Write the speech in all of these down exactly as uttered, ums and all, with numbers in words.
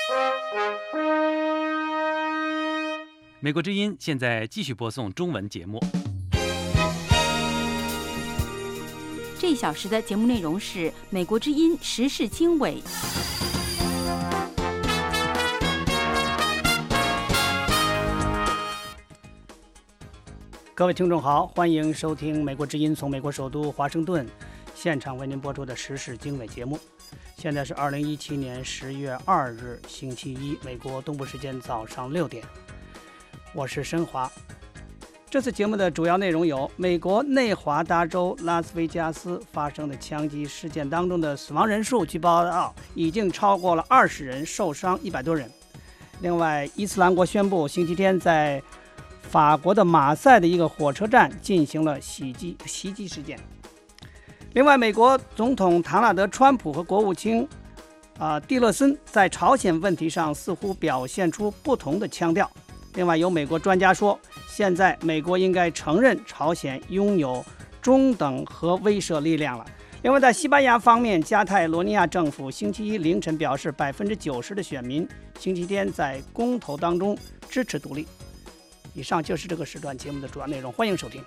美国之音现在继续播送中文节目。 这一小时的节目内容是美国之音时事经纬。 各位听众好，欢迎收听美国之音从美国首都华盛顿现场为您播出的时事经纬节目。现在是二零一七年十月二日星期一，美国东部时间早上六点，我是申华。这次节目的主要内容有：美国内华达州拉斯维加斯发生的枪击事件当中的死亡人数，据报道已经超过了二十人，受伤一百多人。另外，伊斯兰国宣布星期天在法国的马赛的一个火车站进行了袭击袭击事件。另外，美国总统唐纳德·川普和国务卿啊、呃、蒂勒森在朝鲜问题上似乎表现出不同的腔调。另外，有美国专家说，现在美国应该承认朝鲜拥有中等核威慑力量了。另外，在西班牙方面，加泰罗尼亚政府星期一凌晨表示，百分之九十的选民星期天在公投当中支持独立。以上就是这个时段节目的主要内容，欢迎收听。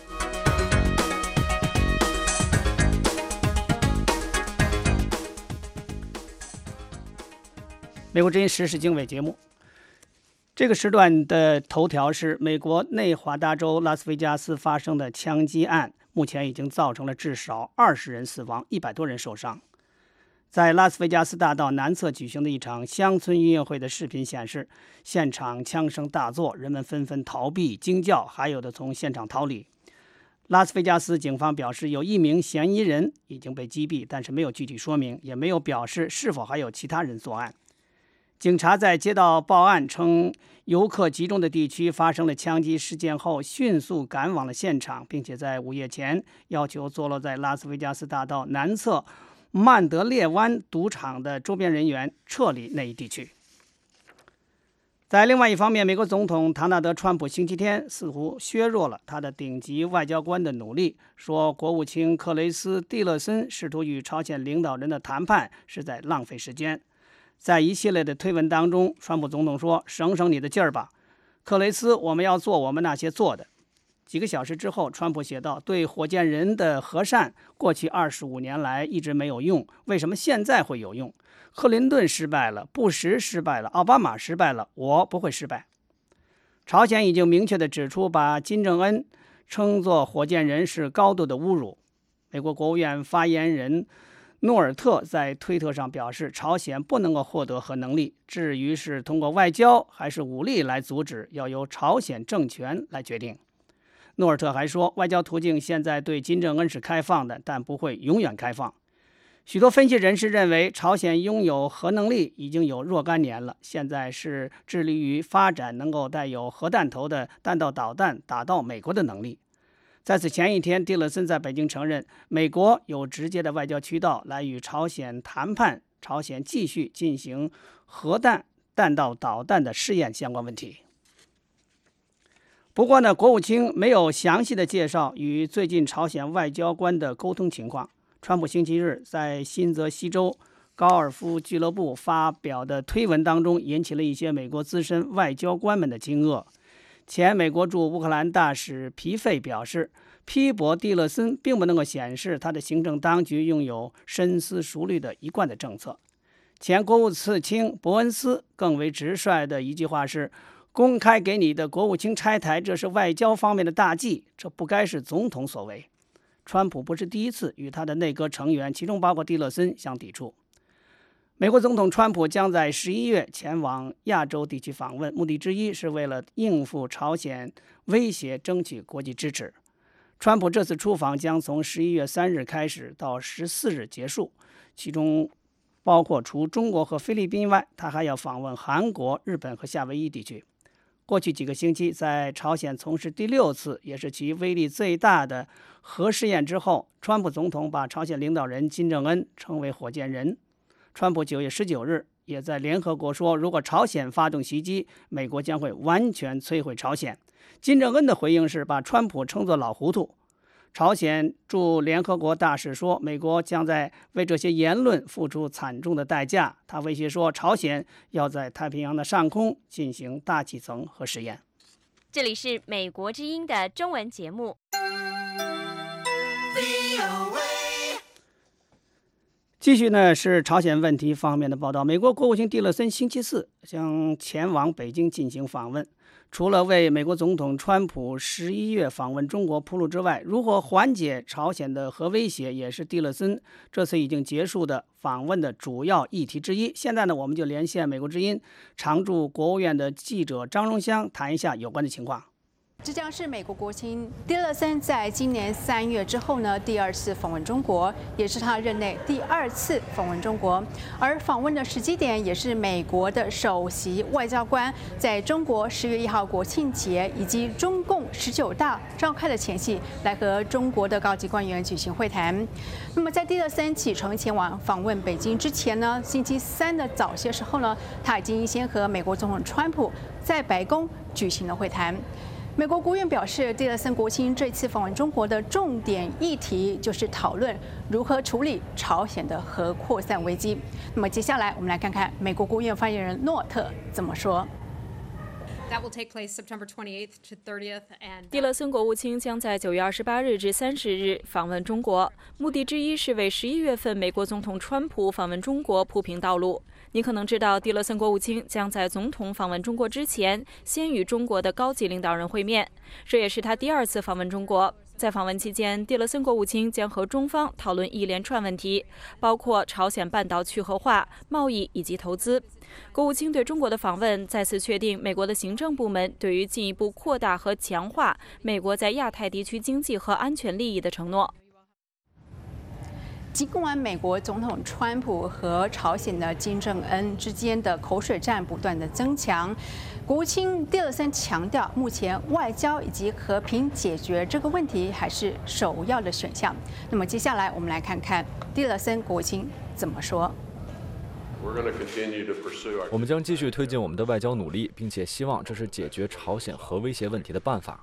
美国之音时事经纬节目，这个时段的头条是美国内华达州拉斯维加斯发生的枪击案，目前已经造成了至少二十人死亡，一百多人受伤。在拉斯维加斯大道南侧举行的一场乡村音乐会的视频显示，现场枪声大作，人们纷纷逃避惊叫，还有的从现场逃离。拉斯维加斯警方表示，有一名嫌疑人已经被击毙，但是没有具体说明，也没有表示是否还有其他人作案。警察在接到报案称游客集中的地区发生了枪击事件后，迅速赶往了现场，并且在午夜前要求坐落在拉斯维加斯大道南侧曼德列湾赌场的周边人员撤离那一地区。在另外一方面，美国总统唐纳德·川普星期天似乎削弱了他的顶级外交官的努力，说国务卿克雷斯·蒂勒森试图与朝鲜领导人的谈判是在浪费时间。在一系列的推文当中，川普总统说：“省省你的劲儿吧，克雷斯，我们要做我们那些做的。”几个小时之后，川普写道：“对火箭人的和善，过去二十五年来一直没有用，为什么现在会有用？克林顿失败了，布什失败了，奥巴马失败了，我不会失败。”朝鲜已经明确地指出，把金正恩称作火箭人是高度的侮辱。美国国务院发言人诺尔特在推特上表示，朝鲜不能够获得核能力，至于是通过外交还是武力来阻止，要由朝鲜政权来决定。诺尔特还说，外交途径现在对金正恩是开放的，但不会永远开放。许多分析人士认为，朝鲜拥有核能力已经有若干年了，现在是致力于发展能够带有核弹头的弹道导弹打到美国的能力。在此前一天，蒂勒森在北京承认，美国有直接的外交渠道来与朝鲜谈判，朝鲜继续进行核弹弹道导弹的试验相关问题。不过呢，国务卿没有详细的介绍与最近朝鲜外交官的沟通情况。川普星期日在新泽西州高尔夫俱乐部发表的推文当中，引起了一些美国资深外交官们的惊愕。前美国驻乌克兰大使皮费表示，批驳蒂勒森并不能够显示他的行政当局拥有深思熟虑的一贯的政策。前国务次卿伯恩斯更为直率的一句话是：“公开给你的国务卿拆台，这是外交方面的大忌，这不该是总统所为。”川普不是第一次与他的内阁成员，其中包括蒂勒森相抵触。美国总统川普将在十一月前往亚洲地区访问，目的之一是为了应付朝鲜威胁，争取国际支持。川普这次出访将从十一月三日开始到十四日结束，其中包括除中国和菲律宾外，他还要访问韩国、日本和夏威夷地区。过去几个星期，在朝鲜从事第六次也是其威力最大的核试验之后，川普总统把朝鲜领导人金正恩称为火箭人。川普九月十九日也在联合国说，如果朝鲜发动袭击，美国将会完全摧毁朝鲜。金正恩的回应是把川普称作老糊涂。 朝鲜驻联合国大使说，美国将在为这些言论付出惨重的代价。他威胁说，朝鲜要在太平洋的上空进行大气层核试验。 这里是美国之音的中文节目。 继续呢是朝鲜问题方面的报道。美国国务卿蒂勒森星期四将前往北京进行访问。除了为美国总统川普十一月访问中国铺路之外，如何缓解朝鲜的核威胁也是蒂勒森这次已经结束的访问的主要议题之一。现在呢，我们就连线美国之音常驻国务院的记者张荣香谈一下有关的情况。 这将是美国国务卿蒂勒森在今年三月之后呢第二次访问中国，也是他任内第二次访问中国。而访问的时机点也是美国的首席外交官在中国十月一号国庆节以及中共十九大召开的前夕，来和中国的高级官员举行会谈。那么在蒂勒森启程前往访问北京之前呢，星期三的早些时候呢，他已经先和美国总统川普在白宫举行了会谈。美国国务院表示，蒂勒森国卿这次访问中国的重点议题就是讨论如何处理朝鲜的核扩散危机。那么接下来我们来看看美国国务院发言人诺特怎么说。 蒂勒森国务卿将在九月二十八日至三十日访问中国，目的之一是为十一月份美国总统川普访问中国铺平道路。你可能知道，蒂勒森国务卿将在总统访问中国之前，先与中国的高级领导人会面，这也是他第二次访问中国。在访问期间，蒂勒森国务卿将和中方讨论一连串问题，包括朝鲜半岛去核化、贸易以及投资。国务卿对中国的访问再次确定美国的行政部门对于进一步扩大和强化美国在亚太地区经济和安全利益的承诺。 尽管美国总统川普和朝鲜的金正恩之间的口水战不断的增强，国务卿蒂勒森强调，目前外交以及和平解决这个问题还是首要的选项。那么接下来我们来看看蒂勒森国务卿怎么说。 我们将继续推进我们的外交努力，并且希望这是解决朝鲜核威胁问题的办法。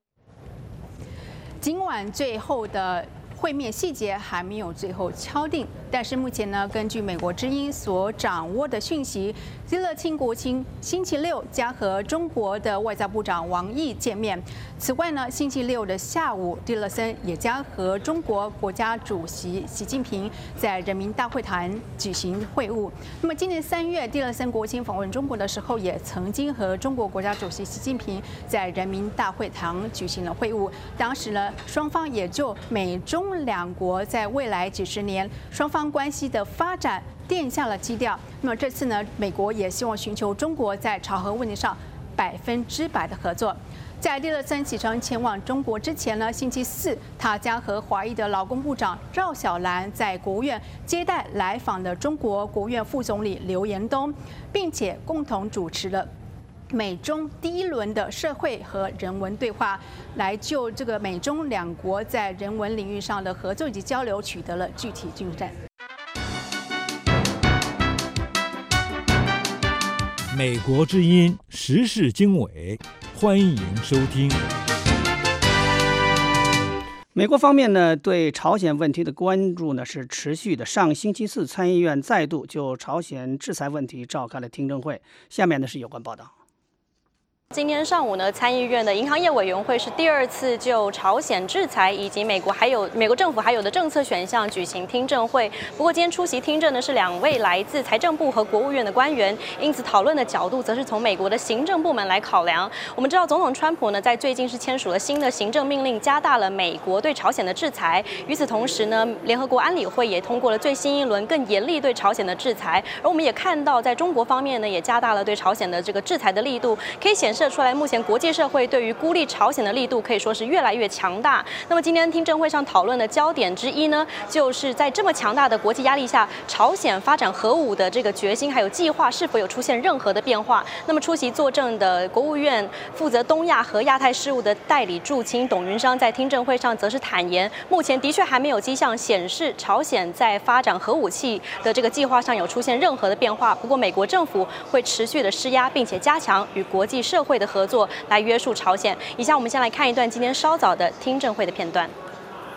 尽管最后的会面细节还没有最后敲定，但是目前呢，根据美国之音所掌握的讯息，蒂勒森国卿星期六将和中国的外交部长王毅见面。此外呢，星期六的下午，蒂勒森也将和中国国家主席习近平在人民大会堂举行会晤。那么今年三月，蒂勒森国卿访问中国的时候，也曾经和中国国家主席习近平在人民大会堂举行了会晤。当时呢，双方也就美中两国在未来几十年双方关系的发展奠下了基调。那么这次呢，美国也希望寻求中国在朝核问题上百分之百的合作。在蒂勒森启程前往中国之前呢，星期四他将和华裔的劳工部长赵小兰在国务院接待来访的中国国务院副总理刘延东，并且共同主持了美中第一轮的社会和人文对话，来就这个美中两国在人文领域上的合作以及交流取得了具体进展。 美国之音时事经纬，欢迎收听。 美国方面呢，对朝鲜问题的关注呢是持续的。上星期四，参议院再度就朝鲜制裁问题召开了听证会。下面呢是有关报道。 今天上午呢，参议院的银行业委员会是第二次就朝鲜制裁以及美国还有美国政府还有的政策选项举行听证会。不过，今天出席听证的是两位来自财政部和国务院的官员，因此讨论的角度则是从美国的行政部门来考量。我们知道，总统川普呢在最近是签署了新的行政命令，加大了美国对朝鲜的制裁。与此同时呢，联合国安理会也通过了最新一轮更严厉对朝鲜的制裁。而我们也看到，在中国方面呢，也加大了对朝鲜的这个制裁的力度，可以显示出来，目前国际社会对于孤立朝鲜的力度可以说是越来越强大。那么今天听证会上讨论的焦点之一呢，就是在这么强大的国际压力下，朝鲜发展核武的这个决心还有计划是否有出现任何的变化？那么出席作证的国务院负责东亚和亚太事务的代理驻青董云章在听证会上则是坦言，目前的确还没有迹象显示朝鲜在发展核武器的这个计划上有出现任何的变化。不过美国政府会持续的施压，并且加强与国际社会的合作，来约束朝鲜。以下我们先来看一段今天稍早的听证会的片段。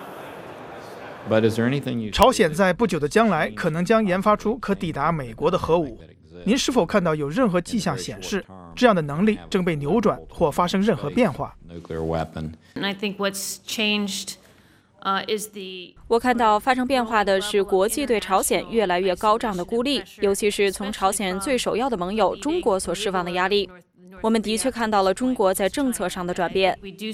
朝鲜在不久的将来可能将研发出可抵达美国的核武。您是否看到有任何迹象显示这样的能力正被扭转或发生任何变化？ 我看到发生变化的是国际对朝鲜越来越高涨的孤立，尤其是从朝鲜最首要的盟友中国所释放的压力。我们的确看到了中国在政策上的转变。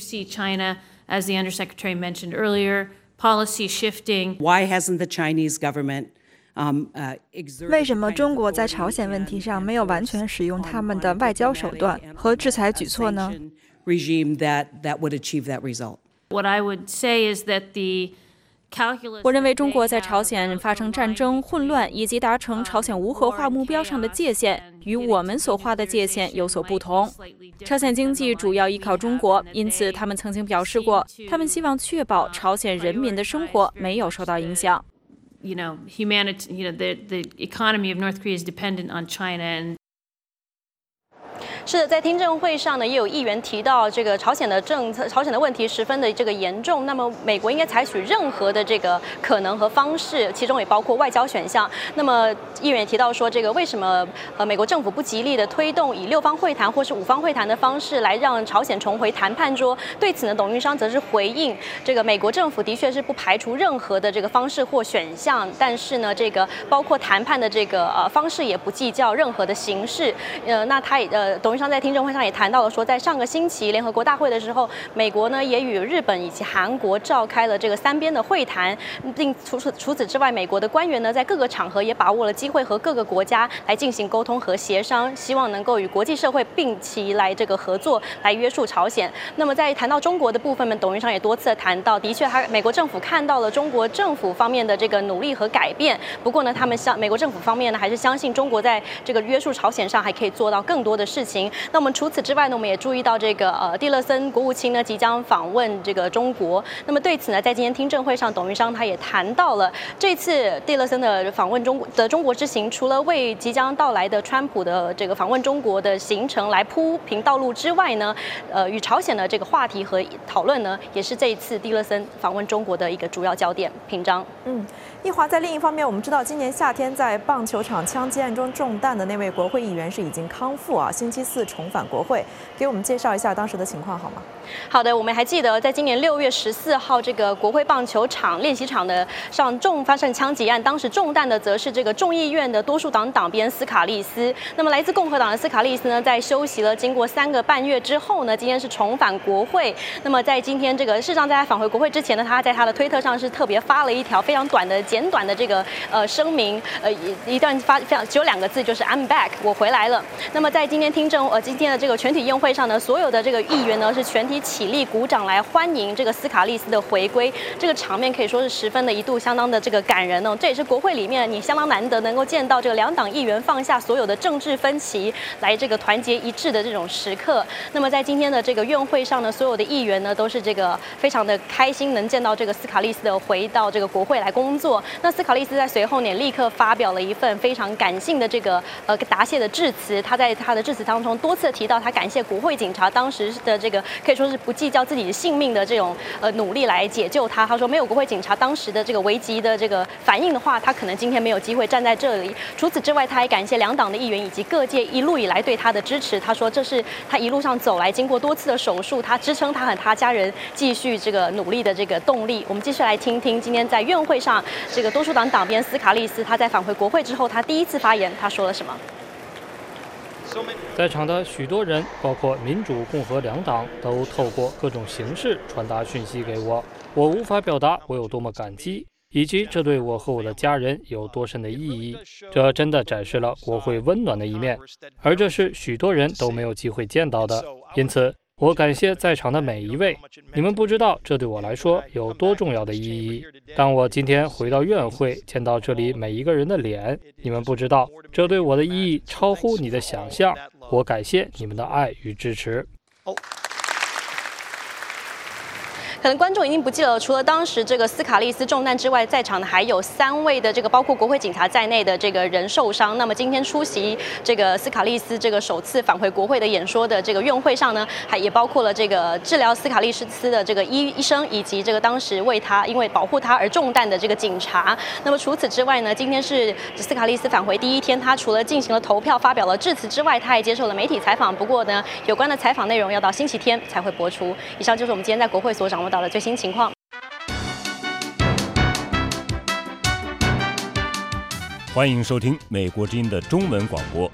As the Undersecretary mentioned earlier, policy shifting. Why hasn't the Chinese government, um, uh, 为什么中国在朝鲜问题上没有完全使用他们的外交手段和制裁举措呢？ Regime that that would achieve that result. What I would say is that the 我认为中国在朝鲜发生战争、混乱以及达成朝鲜无核化目标上的界限，与我们所画的界限有所不同。朝鲜经济主要依靠中国，因此他们曾经表示过，他们希望确保朝鲜人民的生活没有受到影响。 You know, humanity, you know, the the economy of North Korea is dependent on China and 是的，在听证会上呢，也有议员提到这个朝鲜的政策、朝鲜的问题十分的这个严重。那么，美国应该采取任何的这个可能和方式，其中也包括外交选项。那么，议员也提到说，这个为什么呃美国政府不极力的推动以六方会谈或是五方会谈的方式来让朝鲜重回谈判桌？对此呢，董运章则是回应，这个美国政府的确是不排除任何的这个方式或选项，但是呢，这个包括谈判的这个呃方式也不计较任何的形式。呃，那他也呃董运章在听证会上也谈到了说，在上个星期联合国大会的时候，美国呢也与日本以及韩国召开了这个三边的会谈，并除此除此之外，美国的官员呢在各个场合也把握了机会和各个国家来进行沟通和协商，希望能够与国际社会并齐来这个合作，来约束朝鲜。那么在谈到中国的部分呢，董运章也多次的谈到，的确，他美国政府看到了中国政府方面的这个努力和改变，不过呢，他们相美国政府方面呢还是相信中国在这个约束朝鲜上还可以做到更多的事情。那我们除此之外呢，我们也注意到这个呃蒂勒森国务卿呢即将访问这个中国。那么对此呢，在今天听证会上，董运章他也谈到了这次蒂勒森的访问中的中国之行，除了为即将到来的川普的这个访问中国的行程来铺平道路之外呢，呃，与朝鲜的这个话题和讨论呢，也是这一次蒂勒森访问中国的一个主要焦点。平章， 嗯，一华在另一方面，我们知道今年夏天在棒球场枪击案中中弹的那位国会议员是已经康复啊，星期四重返国会，给我们介绍一下当时的情况好吗？ 好的，我们还记得在今年六月十四号这个国会棒球场练习场的上重发生枪击案，当时中弹的则是这个众议院的多数党党鞭斯卡利斯。那么来自共和党的斯卡利斯呢，在休息了经过三个半月之后呢，今天是重返国会。那么在今天这个事实上，在他返回国会之前呢，他在他的推特上是特别发了一条非常短的、简短的这个呃声明，呃一一段发非常只有两个字，就是 I'm back， 我回来了。那么在今天听证呃今天的这个全体宴会上呢，所有的这个议员呢是全体起立鼓掌来欢迎这个斯卡利斯的回归，这个场面可以说是十分的一度相当的这个感人哦。这也是国会里面你相当难得能够见到这个两党议员放下所有的政治分歧，来这个团结一致的这种时刻。那么在今天的这个院会上呢，所有的议员呢都是这个非常的开心，能见到这个斯卡利斯的回到这个国会来工作。那斯卡利斯在随后呢立刻发表了一份非常感性的这个呃答谢的致辞，他在他的致辞当中多次提到他感谢国会警察当时的这个可以说是不计较自己的性命的这种呃努力来解救他。他说没有国会警察当时的这个危急的这个反应的话，他可能今天没有机会站在这里。除此之外，他还感谢两党的议员以及各界一路以来对他的支持。他说这是他一路上走来，经过多次的手术，他支撑他和他家人继续这个努力的这个动力。我们继续来听听今天在院会上这个多数党党鞭斯卡利斯他在返回国会之后，他第一次发言，他说了什么？ 在场的许多人，包括民主、共和两党，都透过各种形式传达讯息给我。我无法表达我有多么感激，以及这对我和我的家人有多深的意义。这真的展示了国会温暖的一面，而这是许多人都没有机会见到的。因此，我感谢在场的每一位，你们不知道这对我来说有多重要的意义。当我今天回到院会，见到这里每一个人的脸，你们不知道这对我的意义超乎你的想象。我感谢你们的爱与支持。 可能观众已经不记得了，除了当时这个斯卡利斯中弹之外，在场的还有三位的这个包括国会警察在内的这个人受伤。那么今天出席这个斯卡利斯这个首次返回国会的演说的这个院会上呢，还也包括了这个治疗斯卡利斯的这个医医生，以及这个当时为他因为保护他而中弹的这个警察。那么除此之外呢，今天是斯卡利斯返回第一天，他除了进行了投票、发表了致辞之外，他还接受了媒体采访。不过呢，有关的采访内容要到星期天才会播出。以上就是我们今天在国会所掌握到的最新情况。 欢迎收听美国之音的中文广播。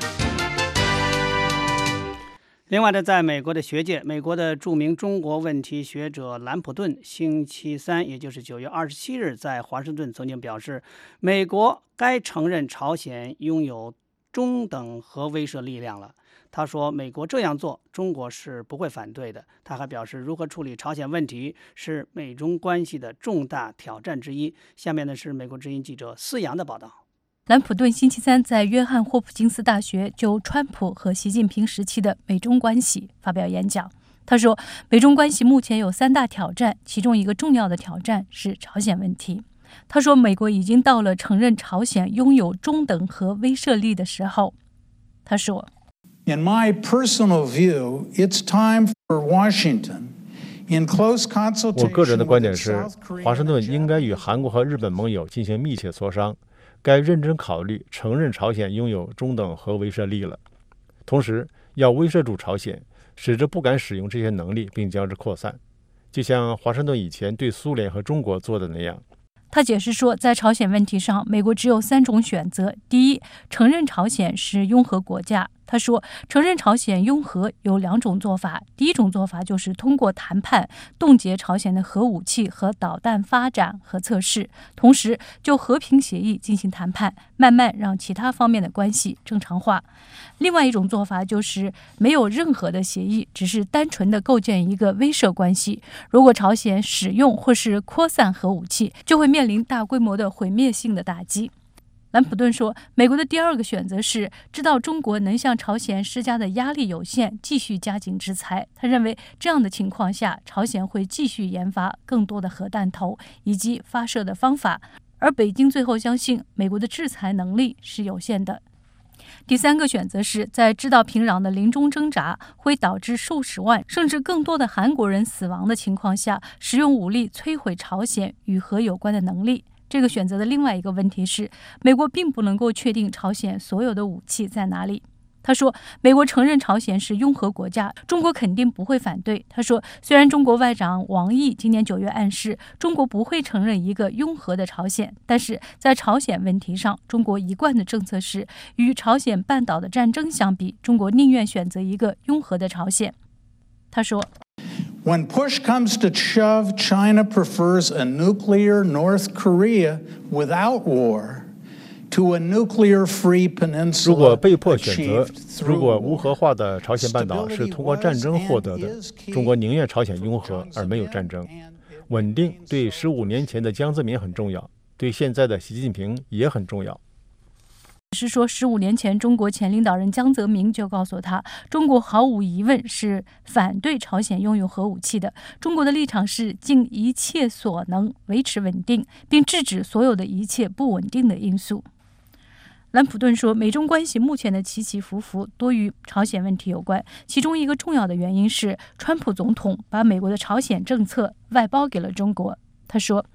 另外呢，在美国的学界，美国的著名中国问题学者兰普顿星期三，也就是九月二十七日，在华盛顿曾经表示，美国该承认朝鲜拥有中等核威慑力量了。他说，美国这样做，中国是不会反对的。他还表示，如何处理朝鲜问题是美中关系的重大挑战之一。下面呢是美国之音记者思阳的报道。 兰普顿星期三在约翰霍普金斯大学就川普和习近平时期的美中关系发表演讲。他说，美中关系目前有三大挑战，其中一个重要的挑战是朝鲜问题。他说，美国已经到了承认朝鲜拥有中等核威慑力的时候。他说 In my personal view, it's time for Washington, in close consultation 我个人的观点是，华盛顿应该与韩国和日本盟友进行密切磋商，该认真考虑承认朝鲜拥有中等核威慑力了，同时要威慑住朝鲜，使之不敢使用这些能力并将之扩散，就像华盛顿以前对苏联和中国做的那样。 他解释说，在朝鲜问题上，美国只有三种选择：第一，承认朝鲜是拥核国家。他说，承认朝鲜拥核有两种做法，第一种做法就是通过谈判冻结朝鲜的核武器和导弹发展和测试，同时就和平协议进行谈判，慢慢让其他方面的关系正常化。另外一种做法就是没有任何的协议，只是单纯的构建一个威慑关系。如果朝鲜使用或是扩散核武器，就会面临大规模的毁灭性的打击。兰普顿说，美国的第二个选择是知道中国能向朝鲜施加的压力有限，继续加紧制裁。他认为这样的情况下，朝鲜会继续研发更多的核弹头以及发射的方法，而北京最后相信美国的制裁能力是有限的。第三个选择是在知道平壤的临终挣扎会导致数十万甚至更多的韩国人死亡的情况下，使用武力摧毁朝鲜与核有关的能力。这个选择的另外一个问题是，美国并不能够确定朝鲜所有的武器在哪里。他说，美国承认朝鲜是拥核国家，中国肯定不会反对。他说，虽然中国外长王毅今年九月暗示中国不会承认一个拥核的朝鲜，但是在朝鲜问题上，中国一贯的政策是，与朝鲜半岛的战争相比，中国宁愿选择一个拥核的朝鲜。他说， When push comes to shove, China prefers a nuclear North Korea without war to a nuclear-free peninsula. 如果被迫选择，如果无核化的朝鲜半岛是通过战争获得的，中国宁愿朝鲜拥核而没有战争。稳定对十五年前的江泽民很重要，对现在的习近平也很重要。 是说，十五年前，中国前领导人江泽民就告诉他，中国毫无疑问是反对朝鲜拥有核武器的。中国的立场是尽一切所能维持稳定，并制止所有的一切不稳定的因素。兰普顿说，美中关系目前的起起伏伏多与朝鲜问题有关，其中一个重要的原因是川普总统把美国的朝鲜政策外包给了中国。他说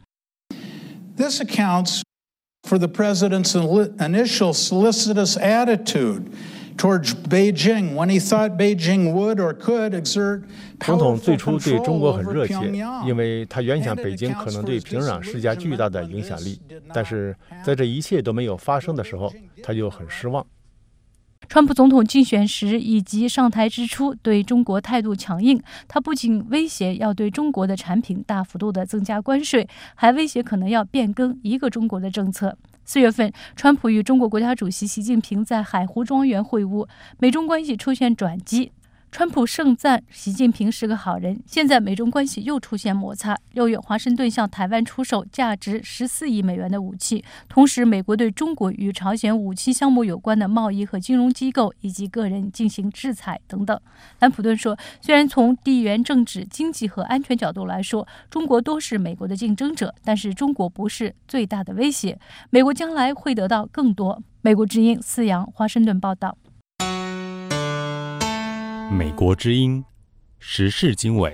This accounts for the president's initial solicitous attitude towards Beijing when he thought Beijing would or could exert 总统最初对中国很热切，因为他原想北京可能对平壤施加巨大的影响力，但是在这一切都没有发生的时候，他就很失望。 川普总统竞选时以及上台之初对中国态度强硬，他不仅威胁要对中国的产品大幅度的增加关税，还威胁可能要变更一个中国的政策。四月份，川普与中国国家主席习近平在海湖庄园会晤，美中关系出现转机。 川普盛赞习近平是个好人，现在美中关系又出现摩擦。六月，华盛顿向台湾出售价值十四亿美元的武器，同时美国对中国与朝鲜武器项目有关的贸易和金融机构以及个人进行制裁等等。兰普顿说，虽然从地缘政治、经济和安全角度来说，中国都是美国的竞争者，但是中国不是最大的威胁，美国将来会得到更多。美国之音思阳华盛顿报道。 美国之音时事经纬。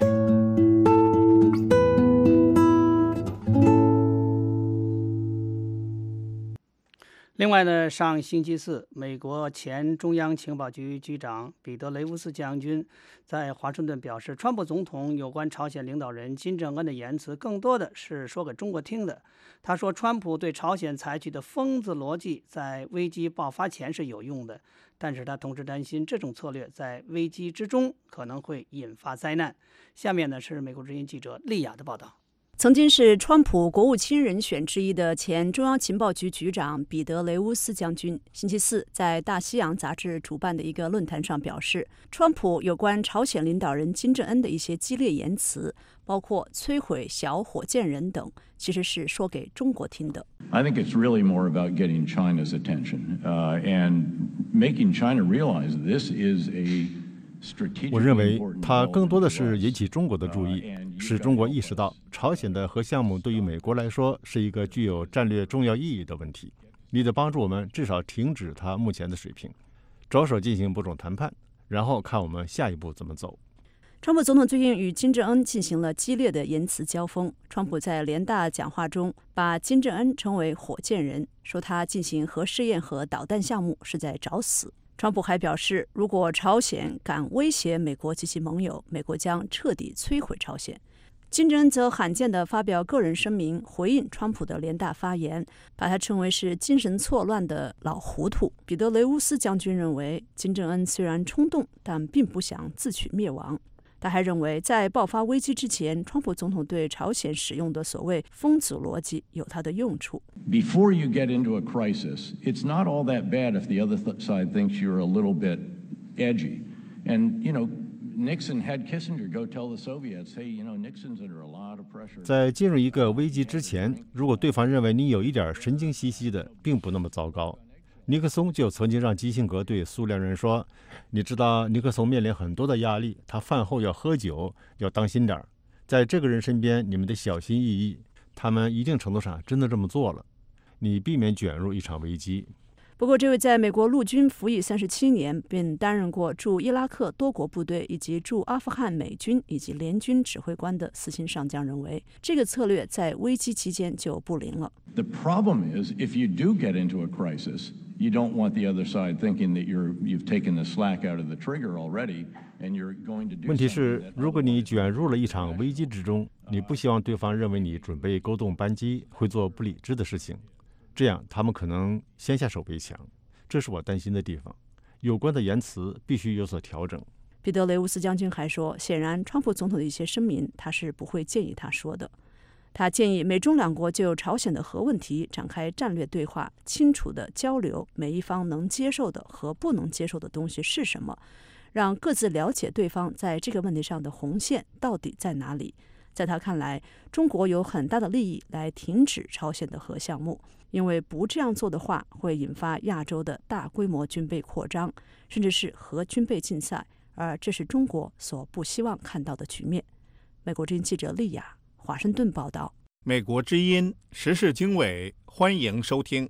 另外呢，上星期四，美国前中央情报局局长彼得·雷乌斯将军在华盛顿表示，川普总统有关朝鲜领导人金正恩的言辞更多的是说给中国听的。他说，川普对朝鲜采取的疯子逻辑在危机爆发前是有用的，但是他同时担心这种策略在危机之中可能会引发灾难。下面呢是美国之音记者丽雅的报道。 曾经是川普国务卿人选之一的前中央情报局局长彼得·雷乌斯将军，星期四在《大西洋》杂志主办的一个论坛上表示，川普有关朝鲜领导人金正恩的一些激烈言辞，包括摧毁小火箭人等，其实是说给中国听的。 I think it's really more about getting China's attention, uh, and making China realize this is a 我认为它更多的是引起中国的注意，使中国意识到朝鲜的核项目对于美国来说是一个具有战略重要意义的问题。你得帮助我们至少停止它目前的水平，着手进行某种谈判，然后看我们下一步怎么走。 川普总统最近与金正恩进行了激烈的言辞交锋。川普在联大讲话中把金正恩称为火箭人，说他进行核试验和导弹项目是在找死。川普还表示，如果朝鲜敢威胁美国及其盟友，美国将彻底摧毁朝鲜。金正恩则罕见地发表个人声明，回应川普的联大发言，把他称为是精神错乱的老糊涂。彼得·雷乌斯将军认为，金正恩虽然冲动，但并不想自取灭亡。他还认为，在爆发危机之前，川普总统对朝鲜使用的所谓疯子逻辑有它的用处。 Before you get into a crisis, it's not all that bad if the other side thinks you're a little bit edgy. And, you know, Nixon had Kissinger go tell the Soviets, hey, you know, Nixon's under a lot of pressure. 在进入一个危机之前，如果对方认为你有一点神经兮兮的，并不那么糟糕。尼克松就曾经让基辛格对苏联人说，你知道尼克松面临很多的压力，他饭后要喝酒，要当心点儿。在这个人身边，你们得小心翼翼，他们一定程度上真的这么做了，你避免卷入一场危机。 不过，这位在美国陆军服役三十七年，并担任过驻伊拉克多国部队以及驻阿富汗美军以及联军指挥官的四星上将认为，这个策略在危机期间就不灵了。 The problem is, if you do get into a crisis, you don't want the other side thinking that you're, you've taken the slack out of the trigger already, and you're going to do. 问题是，如果你卷入了一场危机之中，你不希望对方认为你准备勾动扳机，会做不理智的事情。这样他们可能先下手为强，这是我担心的地方。有关的言辞必须有所调整。 彼得·雷乌斯将军还说，显然川普总统的一些声明他是不会建议他说的。他建议美中两国就朝鲜的核问题展开战略对话，清楚地交流每一方能接受的和不能接受的东西是什么，让各自了解对方在这个问题上的红线到底在哪里。在他看来，中国有很大的利益来停止朝鲜的核项目，因为不这样做的话，会引发亚洲的大规模军备扩张，甚至是核军备竞赛，而这是中国所不希望看到的局面。美国之音记者丽雅，华盛顿报道。 美国之音时事经纬，欢迎收听。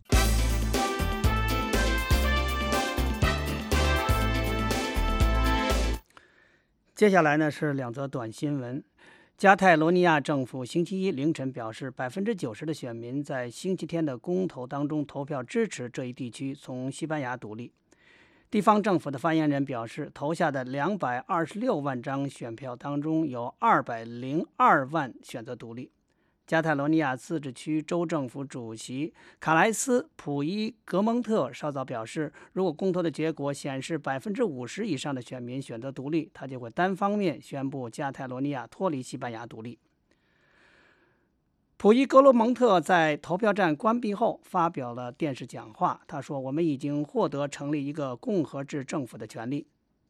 接下来呢是两则短新闻。加泰罗尼亚政府星期一凌晨表示，百分之九十的选民在星期天的公投当中投票支持这一地区从西班牙独立。地方政府的发言人表示，投下的两百二十六万张选票当中，有二百零二万选择独立。加泰罗尼亚自治区州政府主席卡莱斯·普伊格蒙特稍早表示，如果公投的结果显示百分之五十以上的选民选择独立，他就会单方面宣布加泰罗尼亚脱离西班牙独立。普伊格罗蒙特在投票站关闭后发表了电视讲话，他说：“我们已经获得成立一个共和制政府的权利。”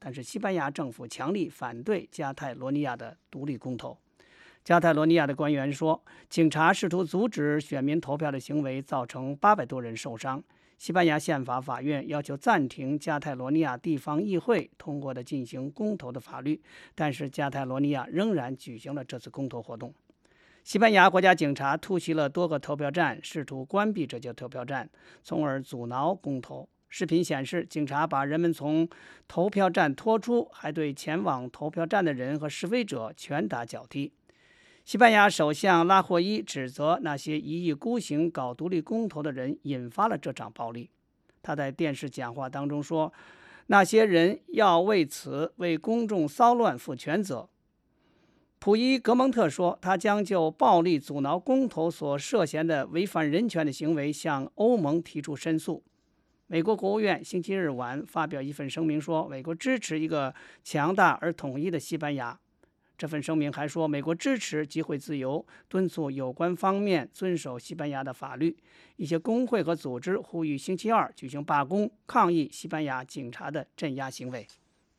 但是西班牙政府强力反对加泰罗尼亚的独立公投。加泰罗尼亚的官员说，警察试图阻止选民投票的行为造成八百多人受伤。西班牙宪法法院要求暂停加泰罗尼亚地方议会通过的进行公投的法律，但是加泰罗尼亚仍然举行了这次公投活动。西班牙国家警察突袭了多个投票站，试图关闭这些投票站，从而阻挠公投。视频显示，警察把人们从投票站拖出，还对前往投票站的人和示威者拳打脚踢。西班牙首相拉霍伊指责那些一意孤行搞独立公投的人引发了这场暴力。他在电视讲话当中说，那些人要为此为公众骚乱负全责。普伊格蒙特说，他将就暴力阻挠公投所涉嫌的违反人权的行为向欧盟提出申诉。美国国务院星期日晚发表一份声明说，美国支持一个强大而统一的西班牙。这份声明还说，美国支持集会自由，敦促有关方面遵守西班牙的法律。一些工会和组织呼吁星期二举行罢工，抗议西班牙警察的镇压行为。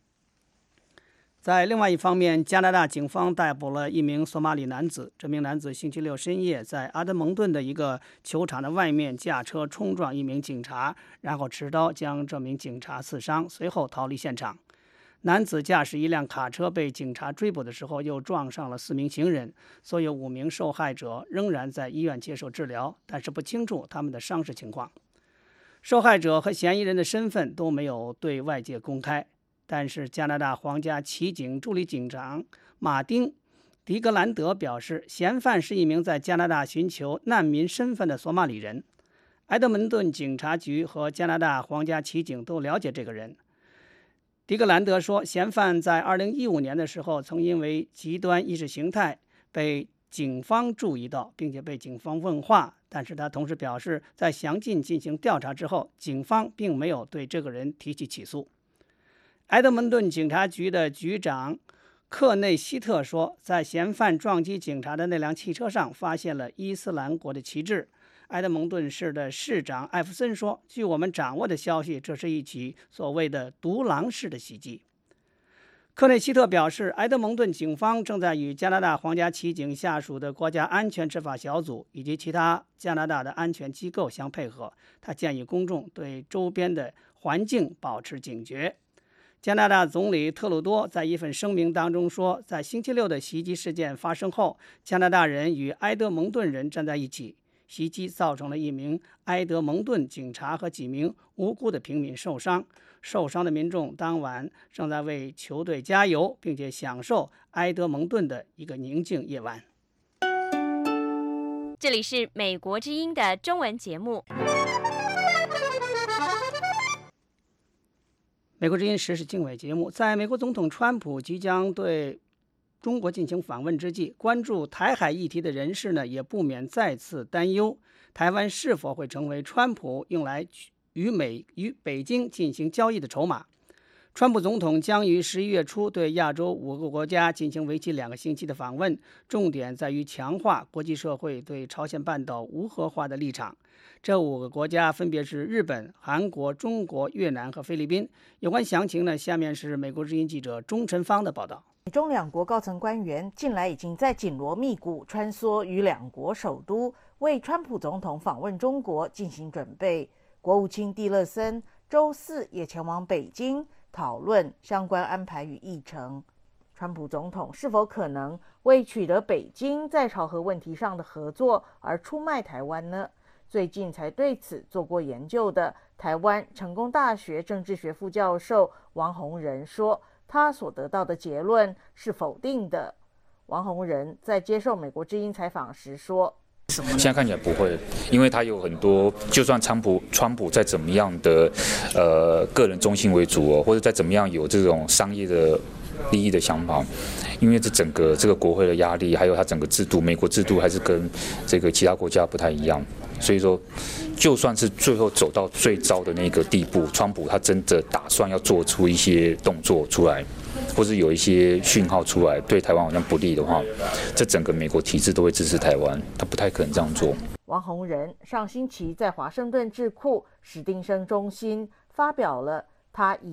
在另外一方面，加拿大警方逮捕了一名索马里男子。这名男子星期六深夜在阿德蒙顿的一个球场的外面驾车冲撞一名警察，然后持刀将这名警察刺伤，随后逃离现场。男子驾驶一辆卡车被警察追捕的时候，又撞上了四名行人。所有五名受害者仍然在医院接受治疗，但是不清楚他们的伤势情况。受害者和嫌疑人的身份都没有对外界公开。但是加拿大皇家骑警助理警长马丁·迪格兰德表示，嫌犯是一名在加拿大寻求难民身份的索马里人。埃德蒙顿警察局和加拿大皇家骑警都了解这个人。迪格兰德说，嫌犯在二零一五年的时候曾因为极端意识形态被警方注意到，并且被警方问话，但是他同时表示，在详尽进行调查之后，警方并没有对这个人提起起诉。埃德蒙顿警察局的局长克内希特说，在嫌犯撞击警察的那辆汽车上发现了伊斯兰国的旗帜。埃德蒙顿市的市长艾弗森说，据我们掌握的消息，这是一起所谓的独狼式的袭击。克内希特表示，埃德蒙顿警方正在与加拿大皇家骑警下属的国家安全执法小组以及其他加拿大的安全机构相配合。他建议公众对周边的环境保持警觉。加拿大总理特鲁多在一份声明当中说，在星期六的袭击事件发生后，加拿大人与埃德蒙顿人站在一起。袭击造成了一名埃德蒙顿警察和几名无辜的平民受伤。受伤的民众当晚正在为球队加油，并且享受埃德蒙顿的一个宁静夜晚。 这里是美国之音的中文节目。 美国之音时事经纬节目，在美国总统川普即将对中国进行访问之际，关注台海议题的人士呢，也不免再次担忧，台湾是否会成为川普用来与美与北京进行交易的筹码。川普总统将于十一月初对亚洲五个国家进行为期两个星期的访问，重点在于强化国际社会对朝鲜半岛无核化的立场。这五个国家分别是日本、韩国、中国、越南和菲律宾。有关详情呢，下面是美国之音记者钟晨芳的报道。 美中两国高层官员近来已经在紧锣密鼓穿梭于两国首都，为川普总统访问中国进行准备。国务卿蒂勒森周四也前往北京讨论相关安排与议程。川普总统是否可能为取得北京在朝核问题上的合作而出卖台湾呢？最近才对此做过研究的台湾成功大学政治学副教授王洪仁说，他所得到的结论是否定的。王洪仁在接受美国之音采访时说， 现在看起来不会，因为他有很多，就算川普川普再怎么样的呃个人中心为主哦，或者再怎么样有这种商业的利益的想法，因为这整个这个国会的压力，还有它整个制度，美国制度还是跟这个其他国家不太一样，所以说，就算是最后走到最糟的那个地步，川普他真的打算要做出一些动作出来，或是有一些讯号出来，对台湾好像不利的话，这整个美国体制都会支持台湾，他不太可能这样做。 王洪仁上星期在华盛顿智库史丁生中心发表了他以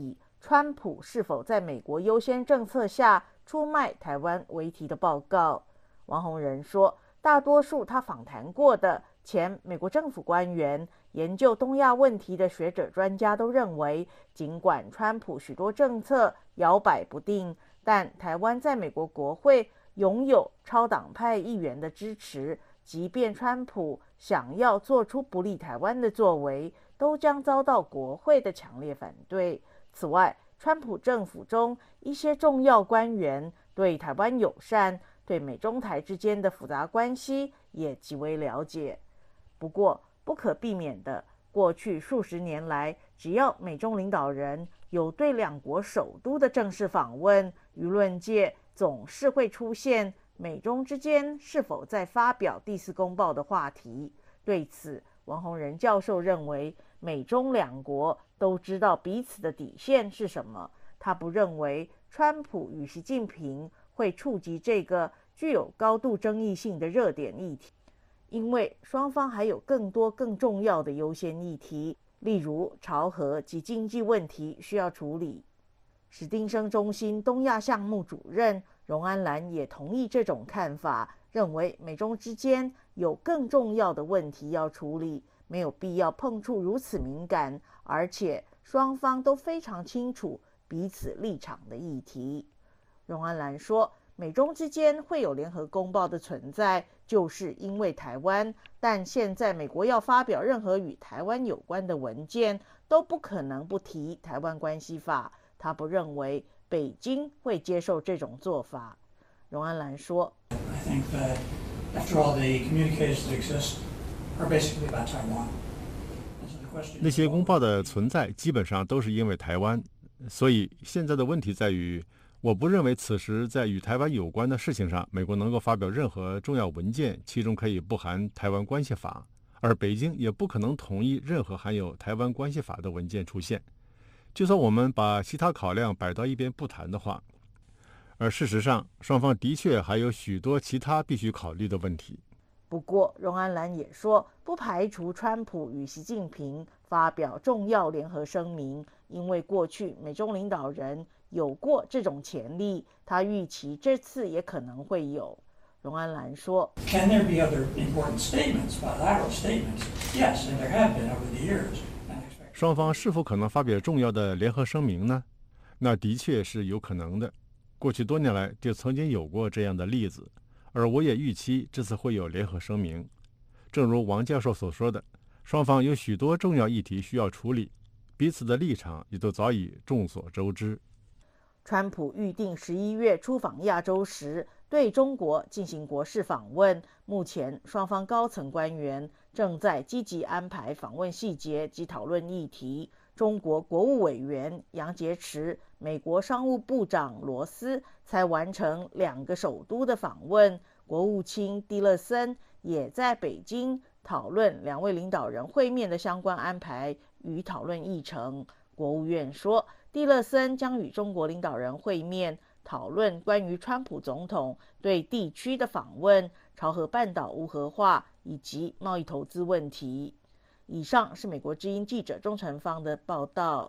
川普是否在美国优先政策下出卖台湾为题的报告。王洪仁说，大多数他访谈过的前美国政府官员、研究东亚问题的学者专家都认为，尽管川普许多政策摇摆不定，但台湾在美国国会拥有超党派议员的支持，即便川普想要做出不利台湾的作为，都将遭到国会的强烈反对。此外，川普政府中一些重要官员对台湾友善，对美中台之间的复杂关系也极为了解。不过，不可避免的，过去数十年来，只要美中领导人有对两国首都的正式访问，舆论界总是会出现美中之间是否在发表第四公报的话题。对此，王洪仁教授认为，美中两国都知道彼此的底线是什么。他不认为川普与习近平会触及这个具有高度争议性的热点议题，因为双方还有更多更重要的优先议题，例如朝核及经济问题需要处理。史丁生中心东亚项目主任荣安兰也同意这种看法，认为美中之间有更重要的问题要处理，没有必要碰触如此敏感，而且双方都非常清楚彼此立场的议题。荣安兰说，美中之间会有联合公报的存在，就是因为台湾，但现在美国要发表任何与台湾有关的文件，都不可能不提台湾关系法。他不认为北京会接受这种做法。荣安兰说， I think that after all, the communiques that exist are basically about Taiwan. 那些公报的存在基本上都是因为台湾，所以现在的问题在于，我不认为此时在与台湾有关的事情上，美国能够发表任何重要文件，其中可以不含台湾关系法，而北京也不可能同意任何含有台湾关系法的文件出现。就算我们把其他考量摆到一边不谈的话，而事实上，双方的确还有许多其他必须考虑的问题。 不过，荣安兰也说，不排除川普与习近平发表重要联合声明，因为过去美中领导人有过这种潜力，他预期这次也可能会有。荣安兰说 Can there be other important statements, bilateral statements? Yes, and there have been over the years. 双方是否可能发表重要的联合声明呢？那的确是有可能的。过去多年来就曾经有过这样的例子，而我也预期这次会有联合声明。正如王教授所说的，双方有许多重要议题需要处理，彼此的立场也都早已众所周知。 川普预定十一月出访亚洲时，对中国进行国事访问。目前，双方高层官员正在积极安排访问细节及讨论议题。中国国务委员杨洁篪、美国商务部长罗斯才完成两个首都的访问，国务卿蒂勒森也在北京讨论两位领导人会面的相关安排与讨论议程。国务院说，蒂勒森将与中国领导人会面，讨论关于川普总统对地区的访问、朝核半岛无核化以及贸易投资问题。以上是美国之音记者钟成芳的报道。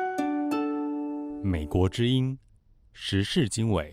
美国之音时事经纬。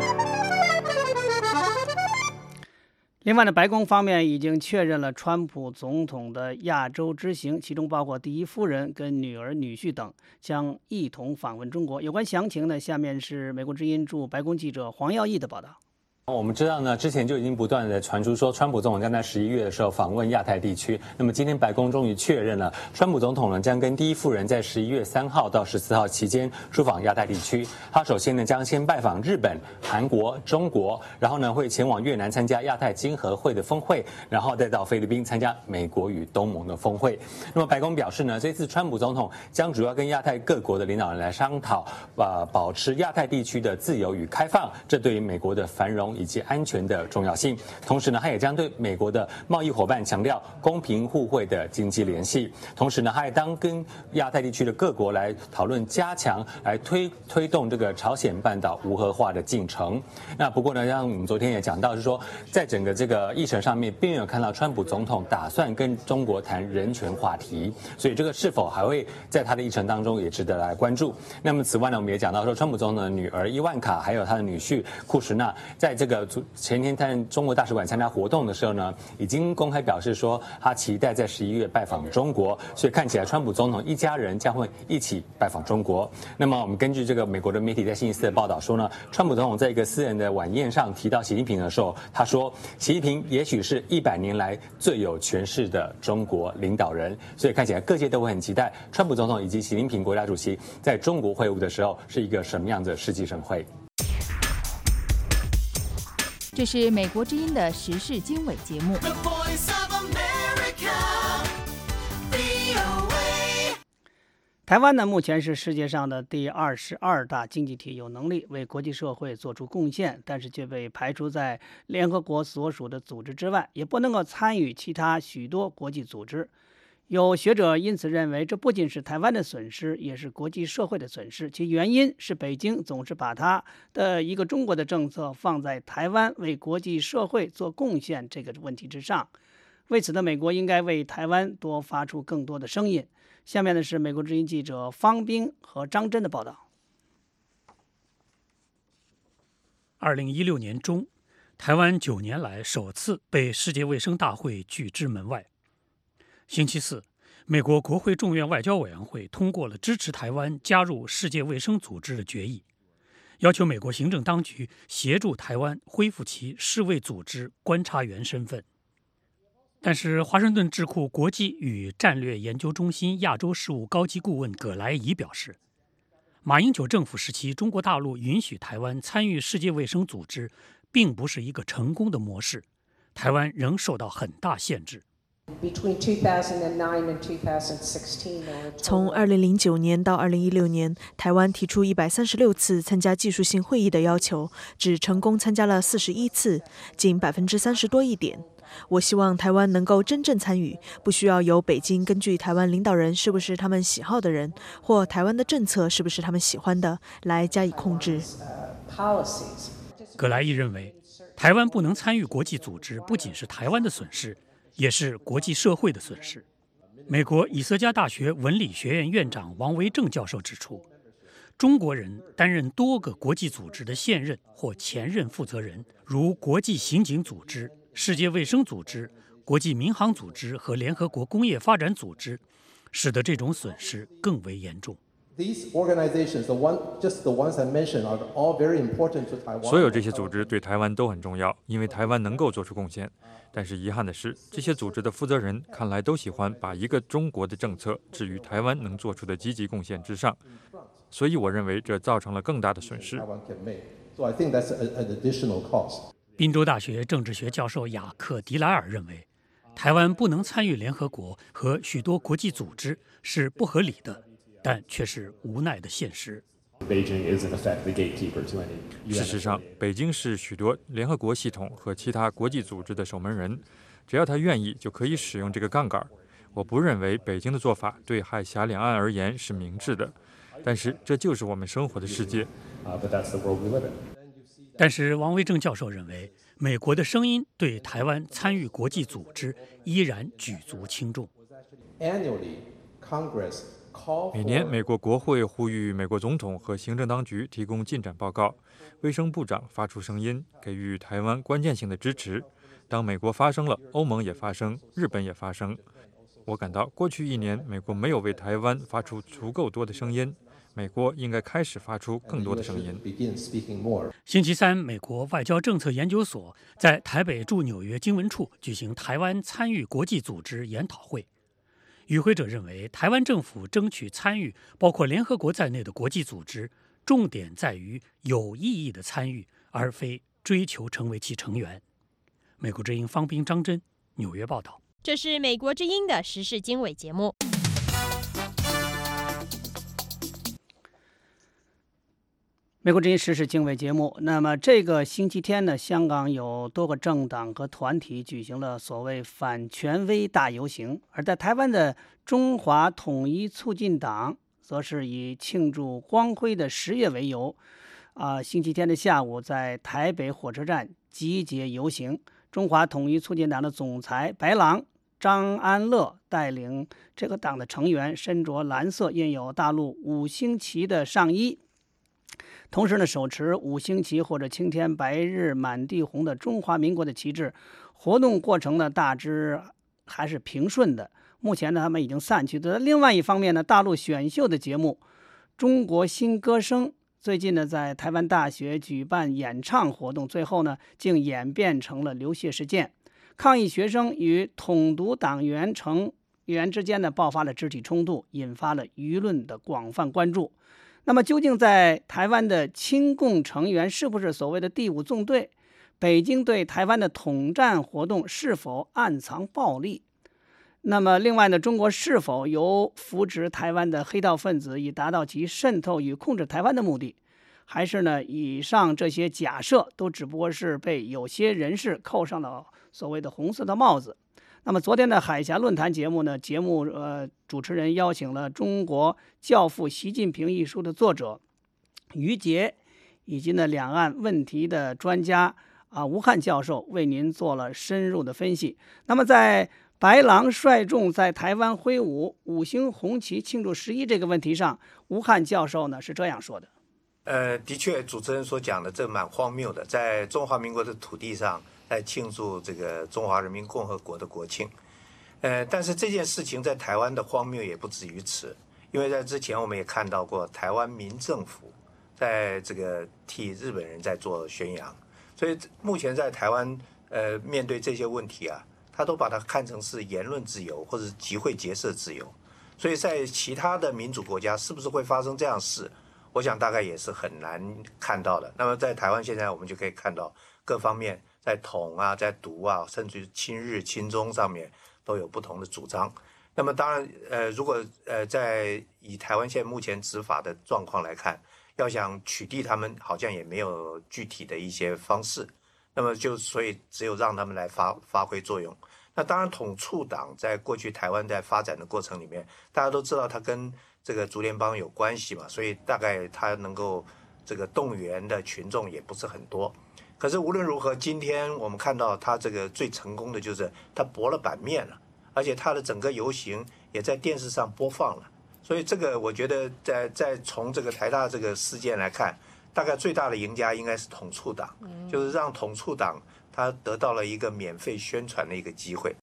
另外呢，白宫方面已经确认了川普总统的亚洲之行，其中包括第一夫人跟女儿、女婿等将一同访问中国。有关详情呢，下面是美国之音驻白宫记者黄耀义的报道。 我们知道呢，之前就已经不断的传出说，川普总统将在十一月的时候访问亚太地区。那么今天白宫终于确认了，川普总统呢将跟第一夫人在十一月三号到十四号期间出访亚太地区。他首先呢将先拜访日本、韩国、中国，然后呢会前往越南参加亚太经合会的峰会，然后再到菲律宾参加美国与东盟的峰会。那么白宫表示呢，这次川普总统将主要跟亚太各国的领导人来商讨，呃，保持亚太地区的自由与开放，这对于美国的繁荣融以及安全的重要性。同时呢，他也将对美国的贸易伙伴强调公平互惠的经济联系。同时呢，他也当跟亚太地区的各国来讨论加强来推推动这个朝鲜半岛无核化的进程。那不过呢，像我们昨天也讲到，是说在整个这个议程上面，并没有看到川普总统打算跟中国谈人权话题，所以这个是否还会在他的议程当中也值得来关注。那么此外呢，我们也讲到说，川普总统的女儿伊万卡还有他的女婿库什纳，在这个前天在中国大使馆参加活动的时候呢，已经公开表示说，他期待在十一月拜访中国，所以看起来川普总统一家人将会一起拜访中国。那么我们根据这个美国的媒体在星期四的报道说呢，川普总统在一个私人的晚宴上提到习近平的时候，他说习近平也许是一百年来最有权势的中国领导人，所以看起来各界都会很期待川普总统以及习近平国家主席在中国会晤的时候是一个什么样的世纪盛会。 这是美国之音的时事经纬节目。 台湾呢，目前是世界上的第二十二大经济体，有能力为国际社会做出贡献，但是却被排除在联合国所属的组织之外，也不能够参与其他许多国际组织。有学者因此认为，这不仅是台湾的损失，也是国际社会的损失。其原因是北京总是把它的一个中国的政策放在台湾为国际社会做贡献这个问题之上。为此呢，美国应该为台湾多发出更多的声音。下面呢是美国之音记者方冰和张真的报道。 二零一六年中，台湾九年来首次被世界卫生大会拒之门外。星期四，美国国会众院外交委员会通过了支持台湾加入世界卫生组织的决议，要求美国行政当局协助台湾恢复其世卫组织观察员身份。但是，华盛顿智库国际与战略研究中心亚洲事务高级顾问葛莱仪表示，马英九政府时期中国大陆允许台湾参与世界卫生组织，并不是一个成功的模式，台湾仍受到很大限制。 从二零零九年到二零一六年，台湾提出一百三十六次参加技术性会议的要求，只成功参加了四十一次，仅百分之三十多一点。我希望台湾能够真正参与，不需要由北京根据台湾领导人是不是他们喜好的人，或台湾的政策是不是他们喜欢的来加以控制。 葛莱伊认为，台湾不能参与国际组织，不仅是台湾的损失，也是国际社会的损失。美国以色加大学文理学院院长王维正教授指出，中国人担任多个国际组织的现任或前任负责人，如国际刑警组织、世界卫生组织、国际民航组织和联合国工业发展组织，使得这种损失更为严重。 所有这些组织对台湾都很重要，因为台湾能够做出贡献。但是遗憾的是，这些组织的负责人看来都喜欢把一个中国的政策置于台湾能做出的积极贡献之上，所以我认为这造成了更大的损失。 宾州大学政治学教授雅克·迪莱尔认为，台湾不能参与联合国和许多国际组织是不合理的，但却是无奈的现实。 事实上，北京是许多联合国系统和其他国际组织的守门人，只要他愿意，就可以使用这个杠杆。我不认为北京的做法对海峡两岸而言是明智的，但是这就是我们生活的世界。 但是王维正教授认为，美国的声音对台湾参与国际组织依然举足轻重。 每年，美国国会呼吁美国总统和行政当局提供进展报告，卫生部长发出声音，给予台湾关键性的支持。当美国发声了，欧盟也发声，日本也发声。我感到过去一年，美国没有为台湾发出足够多的声音。美国应该开始发出更多的声音。 星期三，美国外交政策研究所在台北驻纽约经文处举行台湾参与国际组织研讨会。与会者认为，台湾政府争取参与包括联合国在内的国际组织，重点在于有意义的参与，而非追求成为其成员。美国之音方斌、张真，纽约报道。 这是美国之音的时事经纬节目。 美国之音时事经纬节目。那么这个星期天呢，香港有多个政党和团体举行了所谓反权威大游行，而在台湾的中华统一促进党则是以庆祝光辉的十月为由，啊、呃，星期天的下午在台北火车站集结游行。中华统一促进党的总裁白狼张安乐带领这个党的成员身着蓝色印有大陆五星旗的上衣，同时呢，手持五星旗或者青天白日满地红的中华民国的旗帜。活动过程呢，大致还是平顺的。目前呢，他们已经散去的。另外一方面呢，大陆选秀的节目《中国新歌声》最近呢，在台湾大学举办演唱活动，最后呢，竟演变成了流血事件。抗议学生与统独党员成员之间呢，爆发了肢体冲突，引发了舆论的广泛关注。那么究竟在台湾的亲共成员是不是所谓的第五纵队？北京对台湾的统战活动是否暗藏暴力？那么另外呢，中国是否有扶植台湾的黑道分子以达到其渗透与控制台湾的目的？还是呢，以上这些假设都只不过是被有些人士扣上了所谓的红色的帽子？那么昨天的海峡论坛节目呢，节目呃主持人邀请了中国教父习近平一书的作者于杰，以及呢两岸问题的专家啊吴汉教授，为您做了深入的分析。那么在白狼率众在台湾挥舞五星红旗庆祝十一这个问题上，吴汉教授呢是这样说的： 呃，的确，主持人所讲的这蛮荒谬的，在中华民国的土地上来庆祝这个中华人民共和国的国庆。呃，但是这件事情在台湾的荒谬也不止于此，因为在之前我们也看到过台湾民政府在这个替日本人在做宣扬，所以目前在台湾呃面对这些问题啊，他都把它看成是言论自由或者是集会结社自由，所以在其他的民主国家是不是会发生这样的事，我想大概也是很难看到的。那么在台湾现在我们就可以看到各方面在统啊，在独啊，甚至于亲日亲中上面都有不同的主张。那么当然呃，如果呃在以台湾现在目前执法的状况来看，要想取缔他们好像也没有具体的一些方式，那么就所以只有让他们来发发挥作用。那当然统促党在过去台湾在发展的过程里面，大家都知道它跟这个竹联帮有关系嘛，所以大概它能够这个动员的群众也不是很多。可是无论如何，今天我们看到它这个最成功的就是它驳了版面了，而且它的整个游行也在电视上播放了。所以这个我觉得在在从这个台大这个事件来看，大概最大的赢家应该是统促党，嗯、就是让统促党他得到了一个免费宣传的一个机会。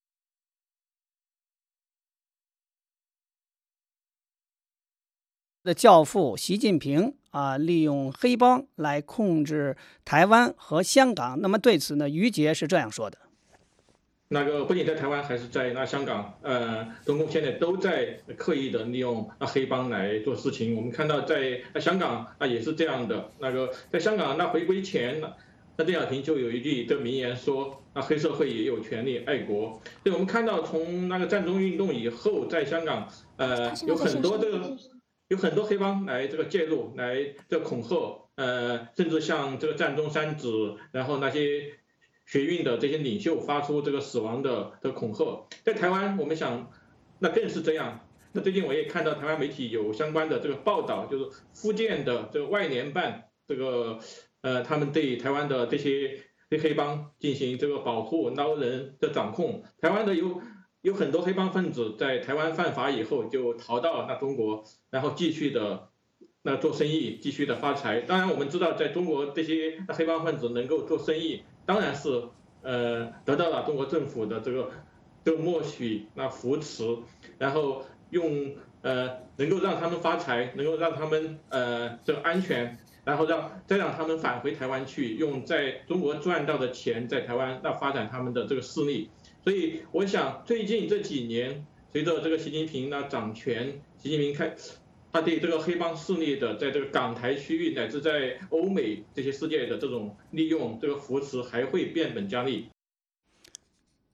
的教父习近平啊，利用黑帮来控制台湾和香港。那么对此呢，于杰是这样说的： 那个不仅在台湾还是在那香港，呃，中共现在都在刻意的利用那黑帮来做事情。我们看到在香港啊也是这样的。那个在香港那回归前，那邓小平就有一句的名言说，那黑社会也有权利爱国。所以我们看到从那个战中运动以后，在香港呃有很多的。有很多黑帮来这个介入，来这个恐吓，呃，甚至像这个战中三子，然后那些学运的这些领袖发出这个死亡的的恐吓。在台湾，我们想，那更是这样。那最近我也看到台湾媒体有相关的这个报道，就是福建的这个外联办，这个呃，他们对台湾的这些对黑帮进行这个保护、捞人的掌控。台湾的有。有很多黑帮分子在台湾犯法以后就逃到那中国，然后继续的那做生意，继续的发财。当然我们知道在中国这些黑帮分子能够做生意，当然是呃得到了中国政府的这个这个默许那扶持，然后用呃能够让他们发财，能够让他们呃这个安全，然后让再让他们返回台湾去，用在中国赚到的钱在台湾那发展他们的这个势力。所以我想最近这几年，随着这个习近平呢掌权，习近平开他对这个黑帮势力的在这个港台区域乃至在欧美这些世界的这种利用这个扶持还会变本加厉。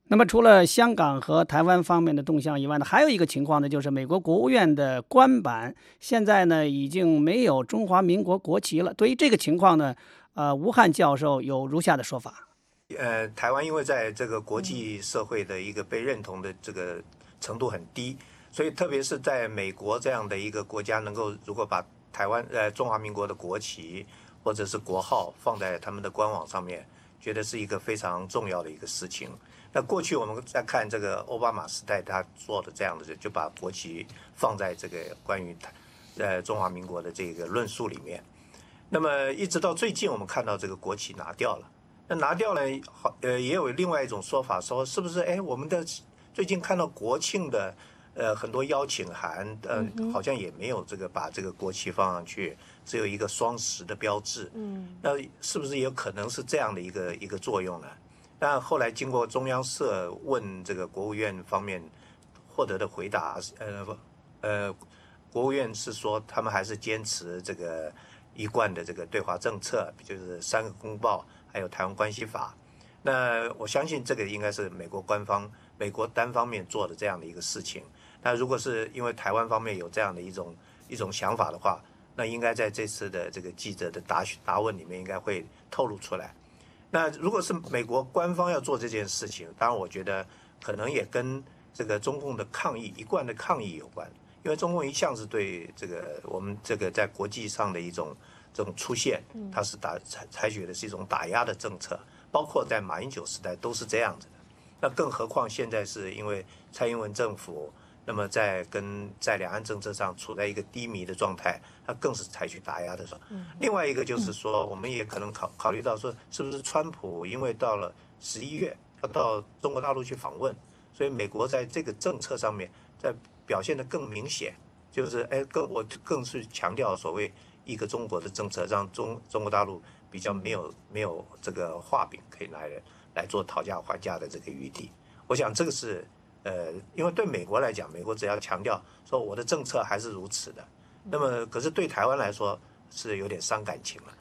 那么除了香港和台湾方面的动向以外呢，还有一个情况呢，就是美国国务院的官版现在呢已经没有中华民国国旗了。对于这个情况呢，呃，吴汉教授有如下的说法。 呃，台湾因为在这个国际社会的一个被认同的这个程度很低，所以特别是在美国这样的一个国家，能够如果把台湾呃中华民国的国旗或者是国号放在他们的官网上面，觉得是一个非常重要的一个事情。那过去我们在看这个奥巴马时代他做的这样的，就把国旗放在这个关于呃中华民国的这个论述里面。那么一直到最近，我们看到这个国旗拿掉了。那拿掉了，好呃也有另外一种说法，说是不是哎我们的最近看到国庆的呃很多邀请函，呃好像也没有这个把这个国旗放上去，只有一个双十的标志。嗯，那是不是也有可能是这样的一个一个作用呢？但后来经过中央社问这个国务院方面获得的回答，呃呃，国务院是说他们还是坚持这个一贯的这个对华政策，就是三个公报，还有台湾关系法。那我相信这个应该是美国官方、美国单方面做的这样的一个事情。那如果是因为台湾方面有这样的一种一种想法的话，那应该在这次的这个记者的答答问里面应该会透露出来。那如果是美国官方要做这件事情，当然我觉得可能也跟这个中共的抗议一贯的抗议有关，因为中共一向是对这个我们这个在国际上的一种这种出现，它是打采采取的是一种打压的政策，包括在马英九时代都是这样子的。那更何况现在是因为蔡英文政府，那么在跟在两岸政策上处在一个低迷的状态，它更是采取打压的。另外一个就是说，我们也可能考考虑到说，是不是川普因为到了十一月要到中国大陆去访问，所以美国在这个政策上面在表现得更明显，就是哎更我更是强调所谓一个中国的政策，让中中国大陆比较没有没有这个画饼可以来来做讨价还价的这个余地。我想这个是。呃，因为对美国来讲，美国只要强调说我的政策还是如此的，那么可是对台湾来说是有点伤感情了。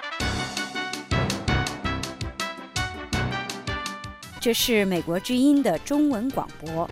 这是美国之音的中文广播。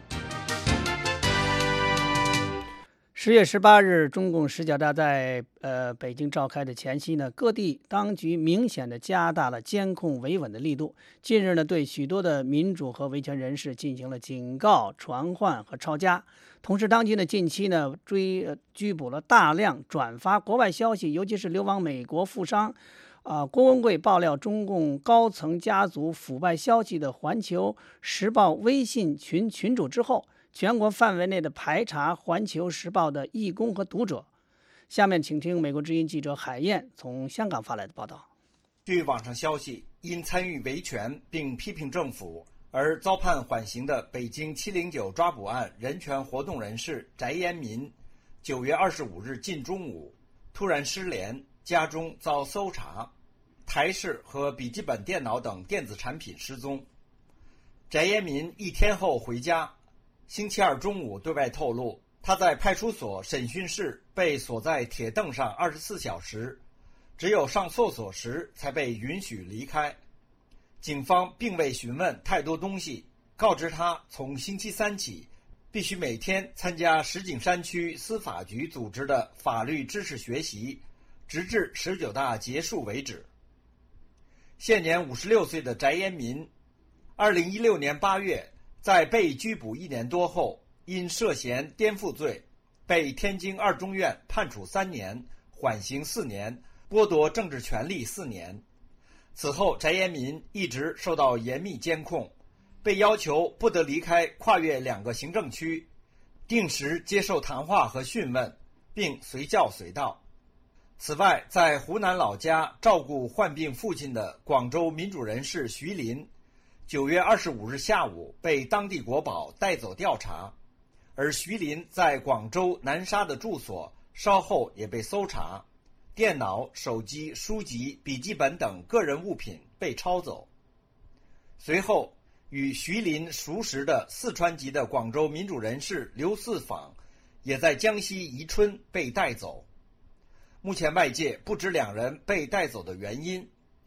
十月十八日，中共十九大在呃北京召开的前夕呢，各地当局明显的加大了监控维稳的力度。近日呢，对许多的民主和维权人士进行了警告、传唤和抄家。同时，当局呢近期呢追、呃、拘捕了大量转发国外消息，尤其是流亡美国富商啊、呃、郭文贵爆料中共高层家族腐败消息的《环球时报》微信群群主之后。全国范围内的排查《环球时报》的义工和读者。下面请听美国之音记者海燕从香港发来的报道。 据网上消息，因参与维权并批评政府而遭判缓刑的北京七零九抓捕案人权活动人士翟延民，九月二十五日近中午突然失联，家中遭搜查，台式和笔记本电脑等电子产品失踪。翟延民一天后回家。星期二中午对外透露，他在派出所审讯室被锁在铁凳上二十四小时，只有上厕所时才被允许离开。警方并未询问太多东西，告知他从星期三起必须每天参加石景山区司法局组织的法律知识学习，直至十九大结束为止。现年五十六岁的翟延民，二零一六年八月。在被拘捕一年多后，因涉嫌颠覆罪，被天津二中院判处三年，缓刑四年，剥夺政治权利四年。此后，翟延民一直受到严密监控，被要求不得离开跨越两个行政区，定时接受谈话和讯问，并随叫随到。此外，在湖南老家照顾患病父亲的广州民主人士徐林，九月二十五日下午被当地国保带走调查，而徐林在广州南沙的住所稍后也被搜查，电脑、手机、书籍、笔记本等个人物品被抄走。随后，与徐林熟识的四川籍的广州民主人士刘四坊，也在江西宜春被带走。目前外界不知两人被带走的原因。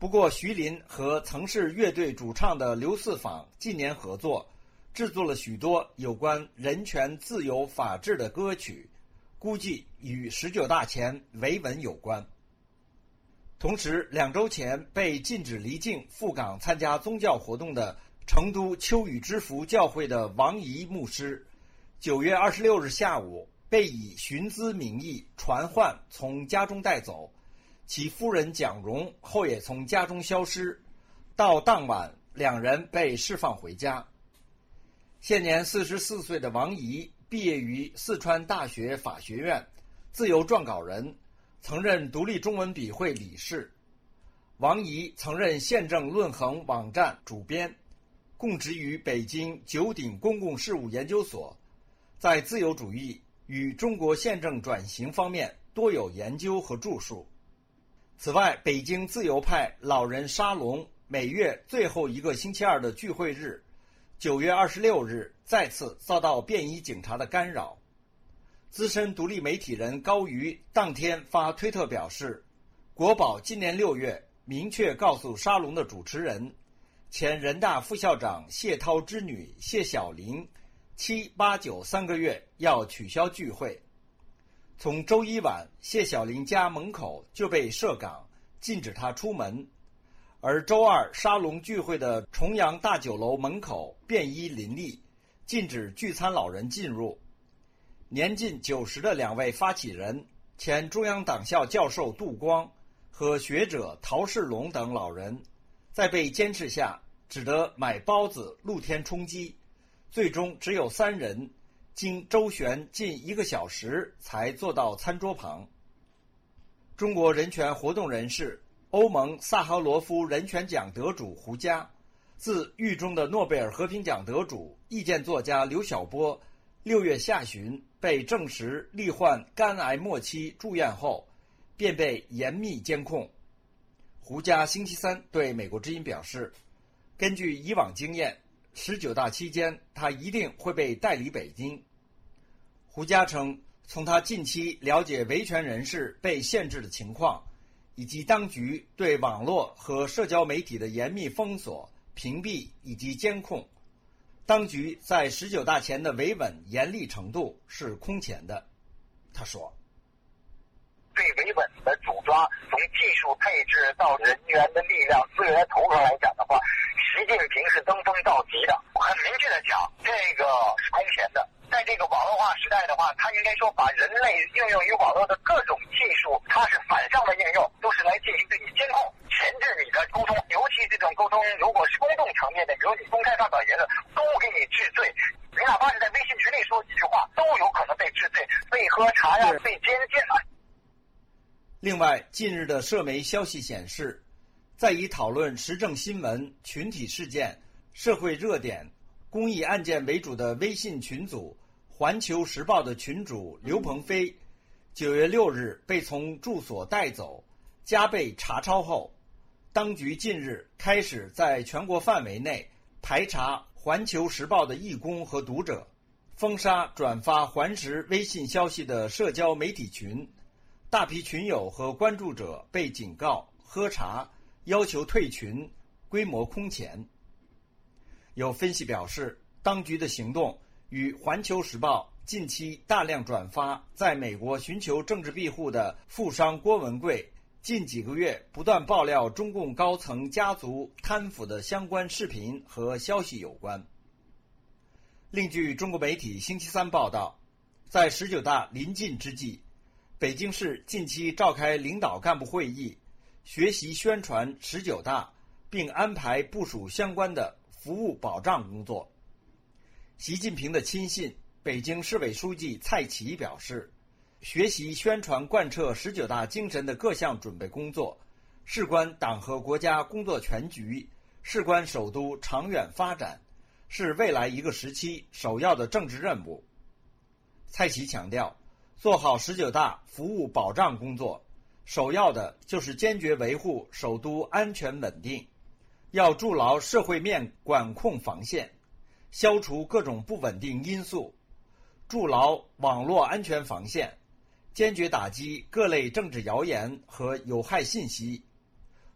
不过，徐林和曾是乐队主唱的刘四舫近年合作，制作了许多有关人权、自由、法治的歌曲，估计与十九大前维稳有关。同时，两周前被禁止离境赴港参加宗教活动的成都秋雨之福教会的王怡牧师，九月二十六日下午被以寻资名义传唤从家中带走，其夫人蒋蓉后也从家中消失，到当晚两人被释放回家。现年四十四岁的王怡毕业于四川大学法学院，自由撰稿人，曾任独立中文笔会理事。王怡曾任宪政论衡网站主编，供职于北京九鼎公共事务研究所，在自由主义与中国宪政转型方面多有研究和著述。此外，北京自由派老人沙龙每月最后一个星期二的聚会日，九月二十六日再次遭到便衣警察的干扰。资深独立媒体人高瑜当天发推特表示，国保今年六月明确告诉沙龙的主持人，前人大副校长谢涛之女谢晓玲七八九三个月要取消聚会。从周一晚谢晓玲家门口就被设岗，禁止她出门，而周二沙龙聚会的重阳大酒楼门口便衣林立，禁止聚餐老人进入。年近九十的两位发起人，前中央党校教授杜光和学者陶世龙等老人，在被监视下只得买包子露天充饥，最终只有三人经周旋近一个小时才坐到餐桌旁。中国人权活动人士、欧盟萨哈罗夫人权奖得主胡佳，自狱中的诺贝尔和平奖得主、意见作家刘晓波六月下旬被证实罹患肝癌末期住院后，便被严密监控。胡佳星期三对美国之音表示，根据以往经验，十九大期间他一定会被带离北京。胡佳称，从他近期了解维权人士被限制的情况，以及当局对网络和社交媒体的严密封锁、屏蔽以及监控，当局在十九大前的维稳严厉程度是空前的。他说， 对维稳的主抓，从技术配置到人员的力量、资源的投入来讲的话，习近平是登峰造极的。很明确的讲，这个是空前的。在这个网络化时代的话，他应该说把人类应用于网络的各种技术，它是反向的应用，都是来进行对你监控、钳制你的沟通。尤其这种沟通如果是公众层面的，比如你公开发表言论，都给你治罪。你哪怕是在微信群里说几句话，都有可能被治罪，被喝茶呀，被监禁啊。 另外，近日的社媒消息显示，在以讨论时政新闻、群体事件、社会热点、公益案件为主的微信群组《环球时报》的群主刘鹏飞，九月六日被从住所带走，加倍查抄后，当局近日开始在全国范围内排查《环球时报》的义工和读者，封杀转发环时微信消息的社交媒体群，大批群友和关注者被警告、喝茶、要求退群，规模空前。有分析表示，当局的行动与《环球时报》近期大量转发在美国寻求政治庇护的富商郭文贵近几个月不断爆料中共高层家族贪腐的相关视频和消息有关。另据中国媒体星期三报道，在十九大临近之际，北京市近期召开领导干部会议，学习宣传十九大，并安排部署相关的服务保障工作。习近平的亲信、北京市委书记蔡奇表示，学习宣传贯彻十九大精神的各项准备工作，事关党和国家工作全局，事关首都长远发展，是未来一个时期首要的政治任务。蔡奇强调，做好十九大服务保障工作，首要的就是坚决维护首都安全稳定，要筑牢社会面管控防线，消除各种不稳定因素，筑牢网络安全防线，坚决打击各类政治谣言和有害信息，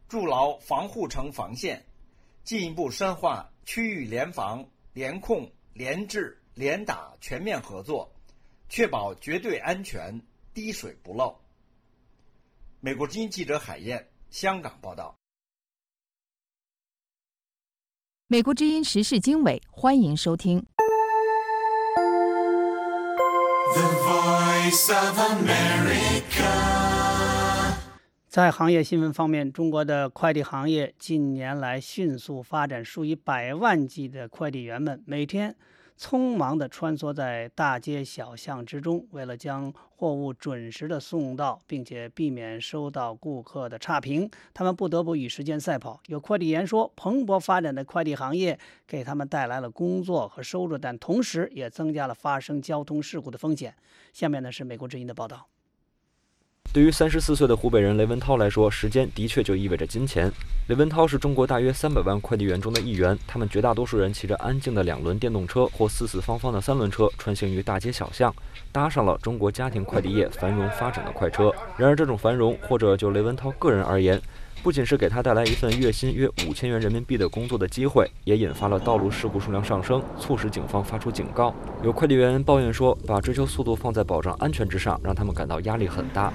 筑牢防护城防线，进一步深化区域联防、联控、联治、联打全面合作，确保绝对安全，滴水不漏。美国之音记者海燕，香港报道。 美国之音时事经纬，欢迎收听。 The Voice of America。 在行业新闻方面，中国的快递行业近年来迅速发展，数以百万计的快递员们每天匆忙地穿梭在大街小巷之中，为了将货物准时地送到，并且避免收到顾客的差评，他们不得不与时间赛跑。有快递员说，蓬勃发展的快递行业给他们带来了工作和收入，但同时也增加了发生交通事故的风险。下面呢是美国之音的报道。 对于三十四岁的湖北人雷文涛来说，时间的确就意味着金钱。雷文涛是中国大约三百万快递员中的一员，他们绝大多数人骑着安静的两轮电动车或四四方方的三轮车，穿行于大街小巷，搭上了中国家庭快递业繁荣发展的快车。然而，这种繁荣，或者就雷文涛个人而言，不仅是给他带来一份月薪约五千元人民币的工作的机会，也引发了道路事故数量上升，促使警方发出警告。有快递员抱怨说，把追求速度放在保障安全之上，让他们感到压力很大。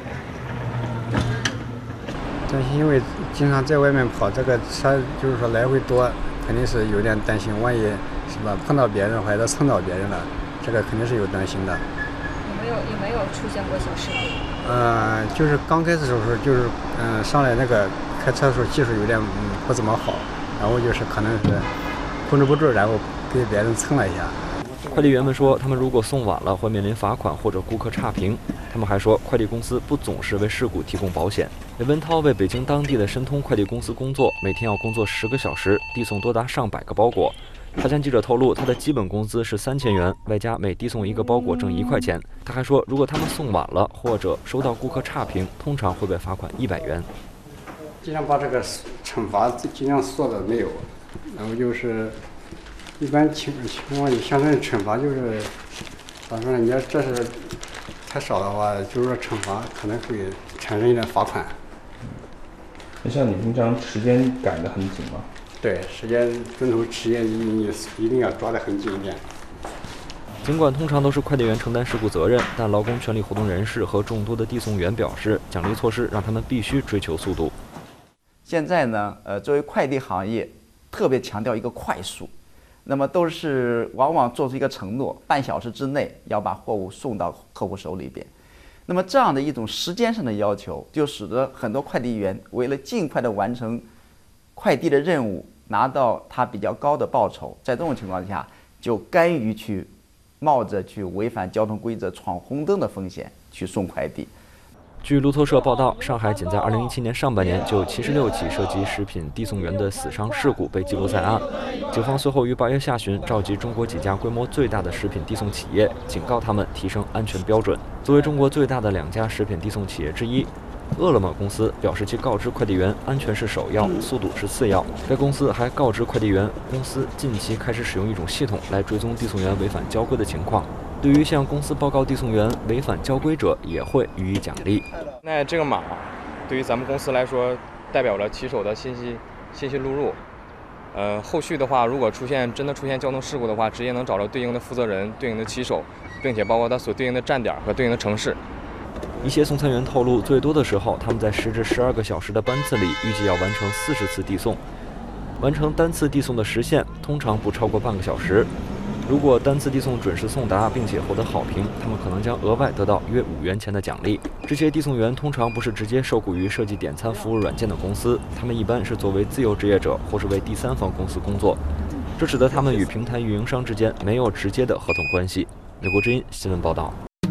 担心，因为经常在外面跑，这个车就是说来回多，肯定是有点担心，万一是吧碰到别人或者蹭到别人了，这个肯定是有担心的。 有没有有没有出现过小事故？ 呃，就是刚开始的时候，就是嗯、呃、上来那个开车的时候技术有点嗯不怎么好，然后就是可能是控制不住，然后给别人蹭了一下。 快递员们说，他们如果送晚了会面临罚款或者顾客差评。他们还说，快递公司不总是为事故提供保险。雷文涛为北京当地的申通快递公司工作，每天要工作十个小时，递送多达上百个包裹。他向记者透露，他的基本工资是三千元，外加每递送一个包裹挣一块钱。他还说，如果他们送晚了或者收到顾客差评，通常会被罚款一百元。 尽量把这个惩罚尽量缩的没有，然后就是一般情情况，你像这惩罚就是，咋说呢？你要这是太少的话，就是说惩罚可能会产生一点罚款。 那像你平常时间赶得很紧吗？ 对，时间遵守时间你一定要抓得很紧一点。 尽管通常都是快递员承担事故责任，但劳工权利活动人士和众多的递送员表示，奖励措施让他们必须追求速度。 现在呢，呃，作为快递行业，特别强调一个快速。那么都是往往做出一个承诺，半小时之内要把货物送到客户手里边。那么这样的一种时间上的要求，就使得很多快递员为了尽快的完成快递的任务，拿到他比较高的报酬，在这种情况下，就甘于去冒着去违反交通规则、闯红灯的风险去送快递。 据路透社报道，上海仅在二零一七年上半年就有七十六起涉及食品递送员的死伤事故被记录在案。警方随后于八月下旬召集中国几家规模最大的食品递送企业，警告他们提升安全标准。作为中国最大的两家食品递送企业之一，饿了么公司表示其告知快递员安全是首要，速度是次要。该公司还告知快递员，公司近期开始使用一种系统来追踪递送员违反交规的情况。对于向公司报告递送员违反交规者，也会予以奖励。 那这个码对于咱们公司来说，代表了骑手的信息信息录入。呃，后续的话，如果出现真的出现交通事故的话，直接能找到对应的负责人、对应的骑手，并且包括他所对应的站点和对应的城市。 一些送餐员透露，最多的时候，他们在十至十二个小时的班次里，预计要完成四十次递送。完成单次递送的时限通常不超过半个小时。如果单次递送准时送达，并且获得好评，他们可能将额外得到约五元钱的奖励。这些递送员通常不是直接受雇于设计点餐服务软件的公司，他们一般是作为自由职业者或是为第三方公司工作，这使得他们与平台运营商之间没有直接的合同关系。美国之音新闻报道。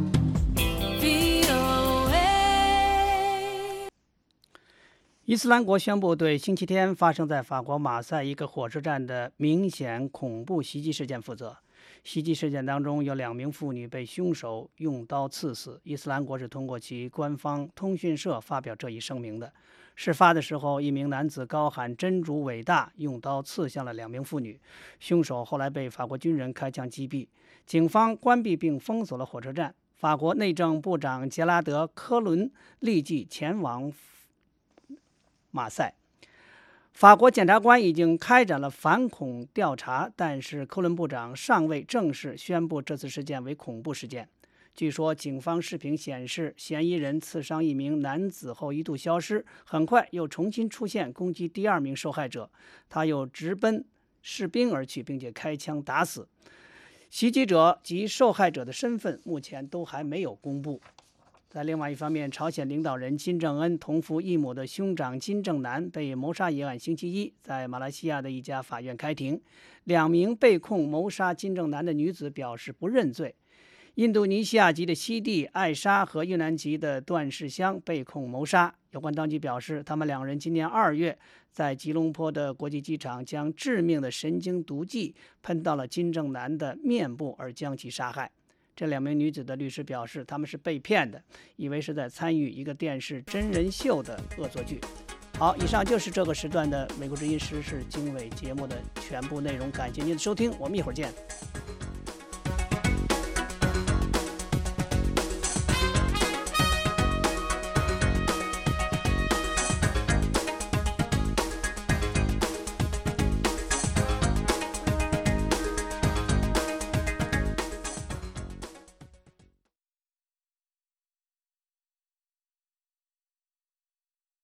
伊斯兰国宣布对星期天发生在法国马赛一个火车站的明显恐怖袭击事件负责。袭击事件当中有两名妇女被凶手用刀刺死。伊斯兰国是通过其官方通讯社发表这一声明的。事发的时候，一名男子高喊真主伟大，用刀刺向了两名妇女。凶手后来被法国军人开枪击毙。警方关闭并封锁了火车站。法国内政部长杰拉德·科伦立即前往马赛。法国检察官已经开展了反恐调查，但是科伦部长尚未正式宣布这次事件为恐怖事件。据说警方视频显示，嫌疑人刺伤一名男子后一度消失，很快又重新出现攻击第二名受害者，他又直奔士兵而去，并且开枪打死。袭击者及受害者的身份目前都还没有公布。在另外一方面，朝鲜领导人金正恩同父异母的兄长金正男被谋杀一案星期一在马来西亚的一家法院开庭，两名被控谋杀金正男的女子表示不认罪。印度尼西亚籍的西蒂艾莎和越南籍的段世香被控谋杀。有关当局表示，他们两人今年二月在吉隆坡的国际机场将致命的神经毒剂喷到了金正男的面部，而将其杀害。这两名女子的律师表示，他们是被骗的，以为是在参与一个电视真人秀的恶作剧。好，以上就是这个时段的美国之音时事经纬节目的全部内容，感谢您的收听，我们一会儿见。